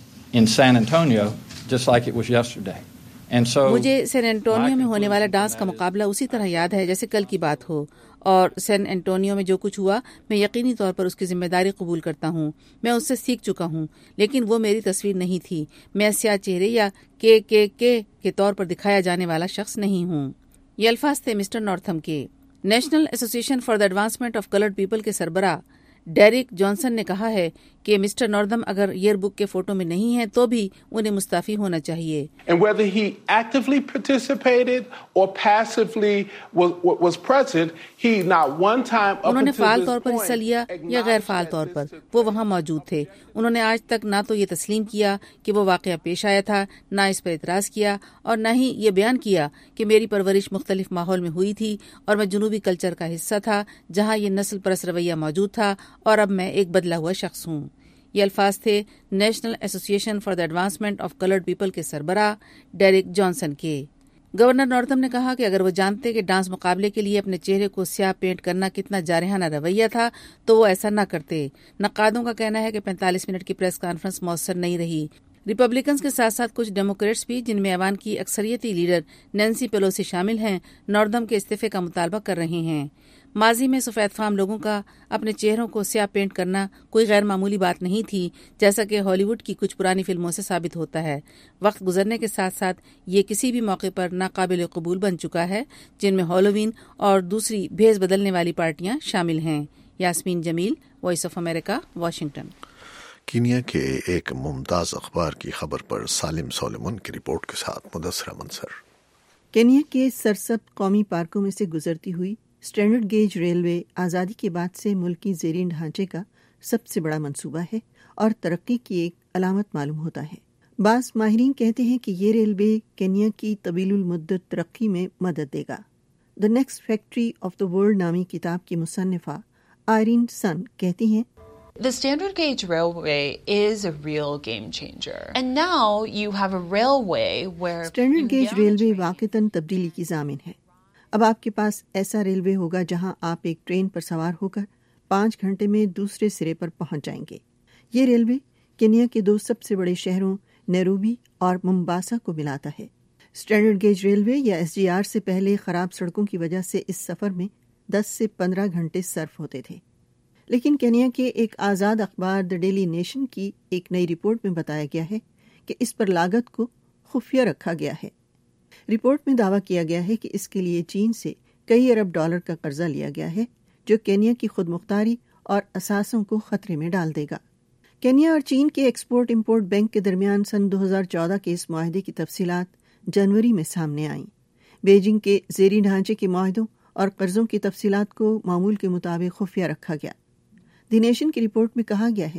in San Antonio just like it was yesterday. And so मुझे सैन एंटोनियो में होने वाला डांस का मुकाबला उसी तरह याद है जैसे कल की बात हो, और सैन एंटोनियो में जो कुछ हुआ मैं यकीनी तौर पर उसकी जिम्मेदारी कबूल करता हूँ। मैं उससे सीख चुका हूँ, लेकिन वो मेरी तस्वीर नहीं थी। मैं स्याह चेहरे या के के के के तौर पर दिखाया जाने वाला शख्स नहीं हूँ। ये अल्फाज थे मिस्टर नॉर्थम के। National Association for the Advancement of Colored People के सरबराह डेरिक जॉनसन ने कहा है कि मिस्टर नॉर्थम अगर ईयरबुक के फोटो में नहीं है तो भी उन्हें मुस्ताफी होना चाहिए। And whether he actively participated or passively was, was present, he not one time up उन्होंने until फाल this तौर पर हिस्सा लिया या गैर फाल तौर पर वो वहाँ मौजूद थे। उन्होंने आज तक ना तो ये तस्लीम किया कि वो वाकया पेश आया था, ना इस पर इतराज किया, और न ही ये बयान किया कि मेरी परवरिश मुख्तलिफ माहौल में हुई थी और मैं जुनूबी कल्चर का हिस्सा था जहाँ ये नस्ल परस्त रवैया मौजूद था और अब मैं एक बदला हुआ शख्स हूँ। ये अल्फाज थे National Association for the Advancement of Colored People के सरबराह डेरिक जॉनसन के। गवर्नर नॉर्थम ने कहा कि अगर वो जानते कि डांस मुकाबले के लिए अपने चेहरे को स्याह पेंट करना कितना जारहाना रवैया था तो वो ऐसा न करते। नक्कादों का कहना है कि पैंतालीस मिनट की प्रेस कॉन्फ्रेंस मौसर नहीं रही। रिपब्लिकन्स के साथ साथ कुछ डेमोक्रेट्स भी, जिनमें ऐवान की अक्सरियती लीडर नैन्सी पेलोसी शामिल हैं, नॉर्थम के इस्तीफे का मुतालबा कर रहे हैं। माजी में सफेद फार्म लोगों का अपने चेहरों को स्याह पेंट करना कोई गैर मामूली बात नहीं थी, जैसा कि हॉलीवुड की कुछ पुरानी फिल्मों से साबित होता है। वक्त गुजरने के साथ साथ ये किसी भी मौके पर नाकाबिल कबूल बन चुका है, जिनमें हैलोवीन और दूसरी भेस बदलने वाली पार्टियां शामिल हैं। Yasmeen Jameel, voice of America, Washington. Kenya के एक मुमताज अखबार की खबर पर सालिम सोलेमन की रिपोर्ट के साथ मुदस्सरा मंसर। केन्या के सरसब्ज कौमी पार्कों में से गुजरती हुई स्टैंडर्ड गेज रेलवे आज़ादी के बाद से मुल्क की ज़ेरीन ढांचे का सबसे बड़ा मंसूबा है और तरक्की की एक अलामत मालूम होता है। बाज़ माहिरीन कहते हैं कि ये रेलवे केन्या की तवीलुल मुद्दत तरक्की में मदद देगा। The next factory of the world नामी किताब की मुसन्निफा आयरीन सन कहती हैं, The standard gauge railway is a real game changer. And now you have a railway where standard gauge railway वाक़तन तब्दीली की ज़ामिन है। अब आपके पास ऐसा रेलवे होगा जहां आप एक ट्रेन पर सवार होकर पाँच घंटे में दूसरे सिरे पर पहुंच जाएंगे। ये रेलवे केन्या के दो सबसे बड़े शहरों नैरोबी और मुम्बासा को मिलाता है। स्टैंडर्ड गेज रेलवे या एस जी आर से पहले खराब सड़कों की वजह से इस सफ़र में दस से पंद्रह घंटे सर्फ होते थे, लेकिन केन्या के एक आज़ाद अखबार द डेली नेशन की एक नई रिपोर्ट में बताया गया है कि इस पर लागत को खुफिया रखा गया है। रिपोर्ट में दावा किया गया है कि इसके लिए चीन से कई अरब डॉलर का कर्जा लिया गया है, जो केन्या की खुद मुख्तारी और असासों को खतरे में डाल देगा। केन्या और चीन के एक्सपोर्ट इंपोर्ट बैंक के दरमियान सन दो हज़ार चौदह के इस मुआहदे की तफसीलात जनवरी में सामने आईं। बेजिंग के ज़ेरी ढांचे के मुआहदों और कर्जों की तफसीलात को मामूल के मुताबिक खुफिया रखा गया। द नेशन की रिपोर्ट में कहा गया है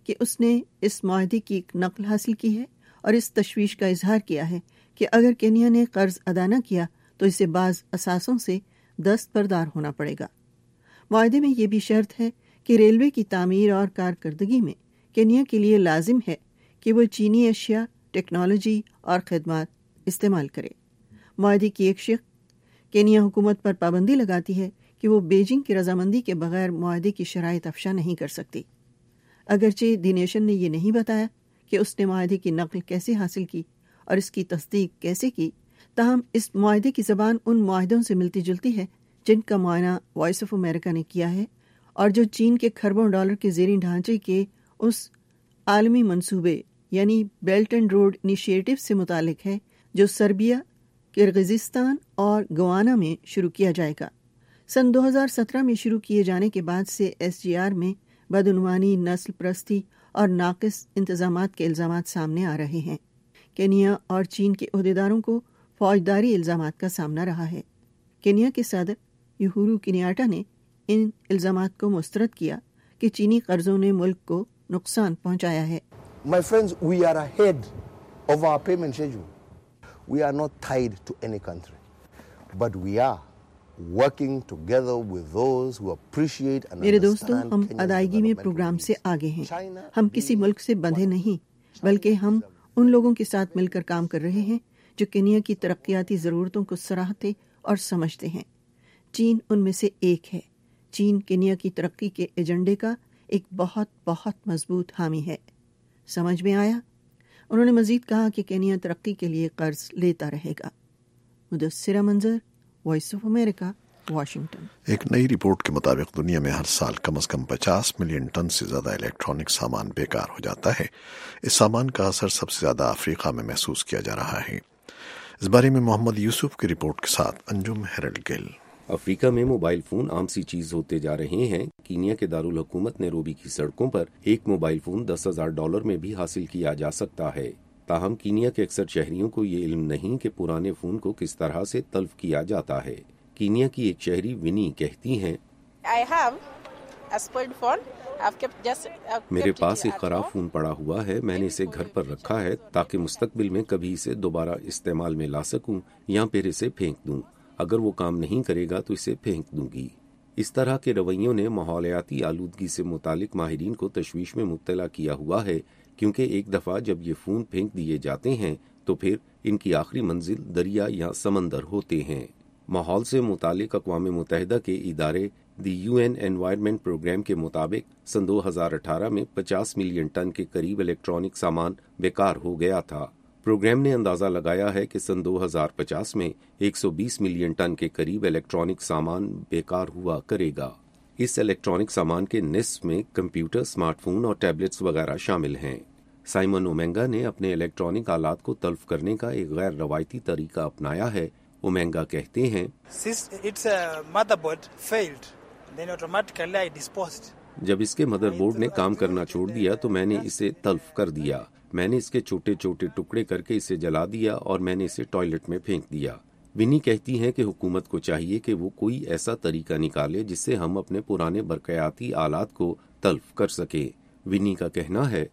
کہ اس نے اس معاہدے کی ایک نقل حاصل کی ہے اور اس تشویش کا اظہار کیا ہے کہ اگر کینیا نے قرض ادا نہ کیا تو اسے بعض اثاثوں سے دستبردار ہونا پڑے گا۔ معاہدے میں یہ بھی شرط ہے کہ ریلوے کی تعمیر اور کارکردگی میں کینیا کے لیے لازم ہے کہ وہ چینی اشیاء، ٹیکنالوجی اور خدمات استعمال کرے۔ معاہدے کی ایک شق کینیا حکومت پر پابندی لگاتی ہے کہ وہ بیجنگ کی رضامندی کے بغیر معاہدے کی شرائط افشا نہیں کر سکتی۔ اگرچہ دی نیشن نے یہ نہیں بتایا کہ اس نے معاہدے کی نقل کیسے حاصل کی اور اس کی تصدیق کیسے کی، تاہم اس معاہدے کی زبان ان معاہدوں سے ملتی جلتی ہے جن کا معائنہ وائس آف امریکہ نے کیا ہے اور جو چین کے کھربوں ڈالر کے زیریں ڈھانچے کے اس عالمی منصوبے یعنی بیلٹ اینڈ روڈ انیشیٹو سے متعلق ہے جو سربیا، کرغزستان اور گوانا میں شروع کیا جائے گا۔ سن دو ہزار سترہ میں شروع کیے جانے کے بعد سے ایس جی آر میں بدعنوانی، نسل پرستی اور ناقص انتظامات کے الزامات سامنے آ رہے ہیں۔ کینیا اور چین کے عہدیداروں کو فوجداری الزامات کا سامنا رہا ہے۔ کینیا کے صدر یوہورو کنیاٹا نے ان الزامات کو مسترد کیا کہ چینی قرضوں نے ملک کو نقصان پہنچایا ہے۔ My friends, we are ahead of our payment schedule. We are not tied to any country, but we are working together with those who appreciate and میرے دوستوں، understand ہم Kenya's ادائیگی میں developmental پروگرام needs. سے آگے ہیں۔ ہم کسی ملک سے بندھے نہیں، بلکہ ہم ان لوگوں کے ساتھ مل کر کام کر رہے ہیں جو کینیا کی ترقیاتی ضرورتوں کو سراہتے اور سمجھتے ہیں۔ چین ان میں سے ایک ہے۔ چین کینیا کی ترقی کے ایجنڈے کا ایک بہت بہت مضبوط حامی ہے۔ سمجھ میں آیا؟ انہوں نے مزید کہا کہ کینیا ترقی کے لیے قرض لیتا رہے گا۔ مدثرہ Manzar, voice of America, Washington. ایک نئی رپورٹ کے مطابق دنیا میں ہر سال کم از کم پچاس ملین ٹن سے زیادہ الیکٹرانک سامان بیکار ہو جاتا ہے۔ اس سامان کا اثر سب سے زیادہ افریقہ میں محسوس کیا جا رہا ہے۔ اس بارے میں محمد یوسف کی رپورٹ کے ساتھ انجم ہیرلڈ گل۔ افریقہ میں موبائل فون عام سی چیز ہوتے جا رہے ہیں۔ کینیا کے دارالحکومت نیروبی کی سڑکوں پر ایک موبائل فون دس ہزار ڈالر میں بھی حاصل کیا جا سکتا ہے۔ تاہم کینیا کے اکثر شہریوں کو یہ علم نہیں کہ پرانے فون کو کس طرح سے تلف کیا جاتا ہے۔ کینیا کی ایک شہری ونی کہتی ہیں، میرے پاس ایک خراب فون پڑا ہوا ہے، میں نے اسے گھر پر رکھا ہے تاکہ مستقبل میں کبھی اسے دوبارہ استعمال میں لا سکوں یا پھر اسے پھینک دوں۔ اگر وہ کام نہیں کرے گا تو اسے پھینک دوں گی۔ اس طرح کے رویوں نے ماحولیاتی آلودگی سے متعلق ماہرین کو تشویش میں مبتلا کیا ہوا ہے، کیونکہ ایک دفعہ جب یہ فون پھینک دیے جاتے ہیں تو پھر ان کی آخری منزل دریا یا سمندر ہوتے ہیں۔ ماحول سے متعلق اقوام متحدہ کے ادارے the U N environment programme کے مطابق سن دو ہزار اٹھارہ میں پچاس ملین ٹن کے قریب الیکٹرانک سامان بیکار ہو گیا تھا۔ پروگرام نے اندازہ لگایا ہے کہ سن دو ہزار پچاس میں ایک سو بیس ملین ٹن کے قریب الیکٹرانک سامان بیکار ہوا کرے گا۔ اس الیکٹرانک سامان کے نصف میں کمپیوٹر، اسمارٹ فون اور ٹیبلٹس وغیرہ شامل ہیں۔ سائمن اومینگا نے اپنے الیکٹرانک آلات کو تلف کرنے کا ایک غیر روایتی طریقہ اپنایا ہے۔ اومینگا کہتے ہیں، جب اس کے مدر بورڈ نے کام کرنا چھوڑ دیا تو میں نے اسے تلف کر دیا۔ میں نے اس کے چھوٹے چھوٹے ٹکڑے کر کے اسے جلا دیا اور میں نے اسے ٹوائلٹ میں پھینک دیا۔ ونی کہتی ہیں کہ حکومت کو چاہیے کہ وہ کوئی ایسا طریقہ نکالے جس سے ہم اپنے پرانے برقیاتی آلات کو تلف کر سکیں۔ ونی کا کہنا ہے،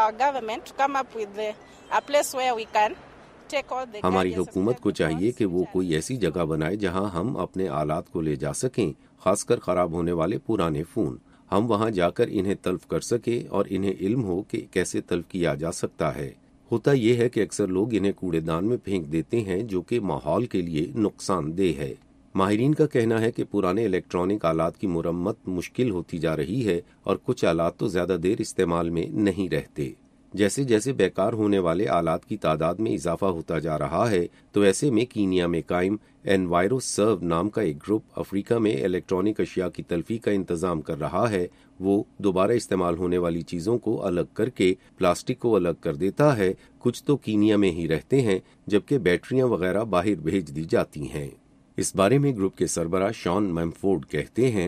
ہماری حکومت کو چاہیے کہ وہ کوئی ایسی جگہ بنائے جہاں ہم اپنے آلات کو لے جا سکیں، خاص کر خراب ہونے والے پرانے فون۔ ہم وہاں جا کر انہیں تلف کر سکیں اور انہیں علم ہو کہ کیسے تلف کیا جا سکتا ہے۔ ہوتا یہ ہے کہ اکثر لوگ انہیں کوڑے دان میں پھینک دیتے ہیں جو کہ ماحول کے لیے نقصان دہ ہے۔ ماہرین کا کہنا ہے کہ پرانے الیکٹرانک آلات کی مرمت مشکل ہوتی جا رہی ہے اور کچھ آلات تو زیادہ دیر استعمال میں نہیں رہتے۔ جیسے جیسے بیکار ہونے والے آلات کی تعداد میں اضافہ ہوتا جا رہا ہے تو ایسے میں کینیا میں قائم انوائرو سرو نام کا ایک گروپ افریقہ میں الیکٹرانک اشیاء کی تلفی کا انتظام کر رہا ہے۔ وہ دوبارہ استعمال ہونے والی چیزوں کو الگ کر کے پلاسٹک کو الگ کر دیتا ہے۔ کچھ تو کینیا میں ہی رہتے ہیں جبکہ بیٹریاں وغیرہ باہر بھیج دی جاتی ہیں۔ اس بارے میں گروپ کے سربراہ شان میمفورڈ کہتے ہیں،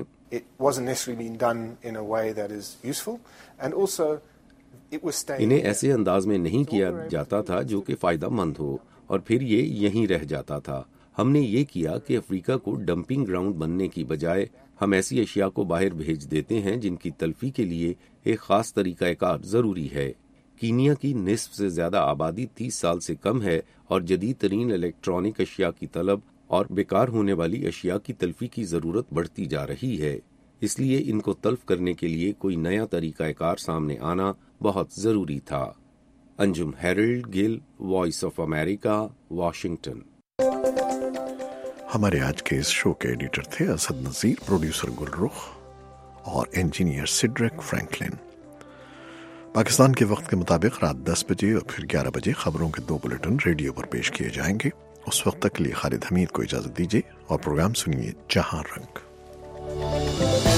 انہیں ایسے انداز میں نہیں کیا جاتا تھا جو کہ فائدہ مند ہو اور پھر یہ یہیں رہ جاتا تھا۔ ہم نے یہ کیا کہ افریقہ کو ڈمپنگ گراؤنڈ بننے کی بجائے ہم ایسی اشیاء کو باہر بھیج دیتے ہیں جن کی تلفی کے لیے ایک خاص طریقہ کار ضروری ہے۔ کینیا کی نصف سے زیادہ آبادی تیس سال سے کم ہے اور جدید ترین الیکٹرانک اشیاء کی طلب اور بیکار ہونے والی اشیاء کی تلفی کی ضرورت بڑھتی جا رہی ہے، اس لیے ان کو تلف کرنے کے لیے کوئی نیا طریقہ کار سامنے آنا بہت ضروری تھا۔ Anjum Harold Gill, voice of America, Washington. ہمارے آج کے اس شو کے ایڈیٹر تھے اسد نذیر، پروڈیوسر گل رخ اور انجینئر سیڈرک فرینکلن۔ پاکستان کے وقت کے مطابق رات دس بجے اور پھر گیارہ بجے خبروں کے دو بلیٹن ریڈیو پر پیش کیے جائیں گے۔ اس وقت تک کے لیے خالد حمید کو اجازت دیجیے اور پروگرام سنیے جہاں رنگ۔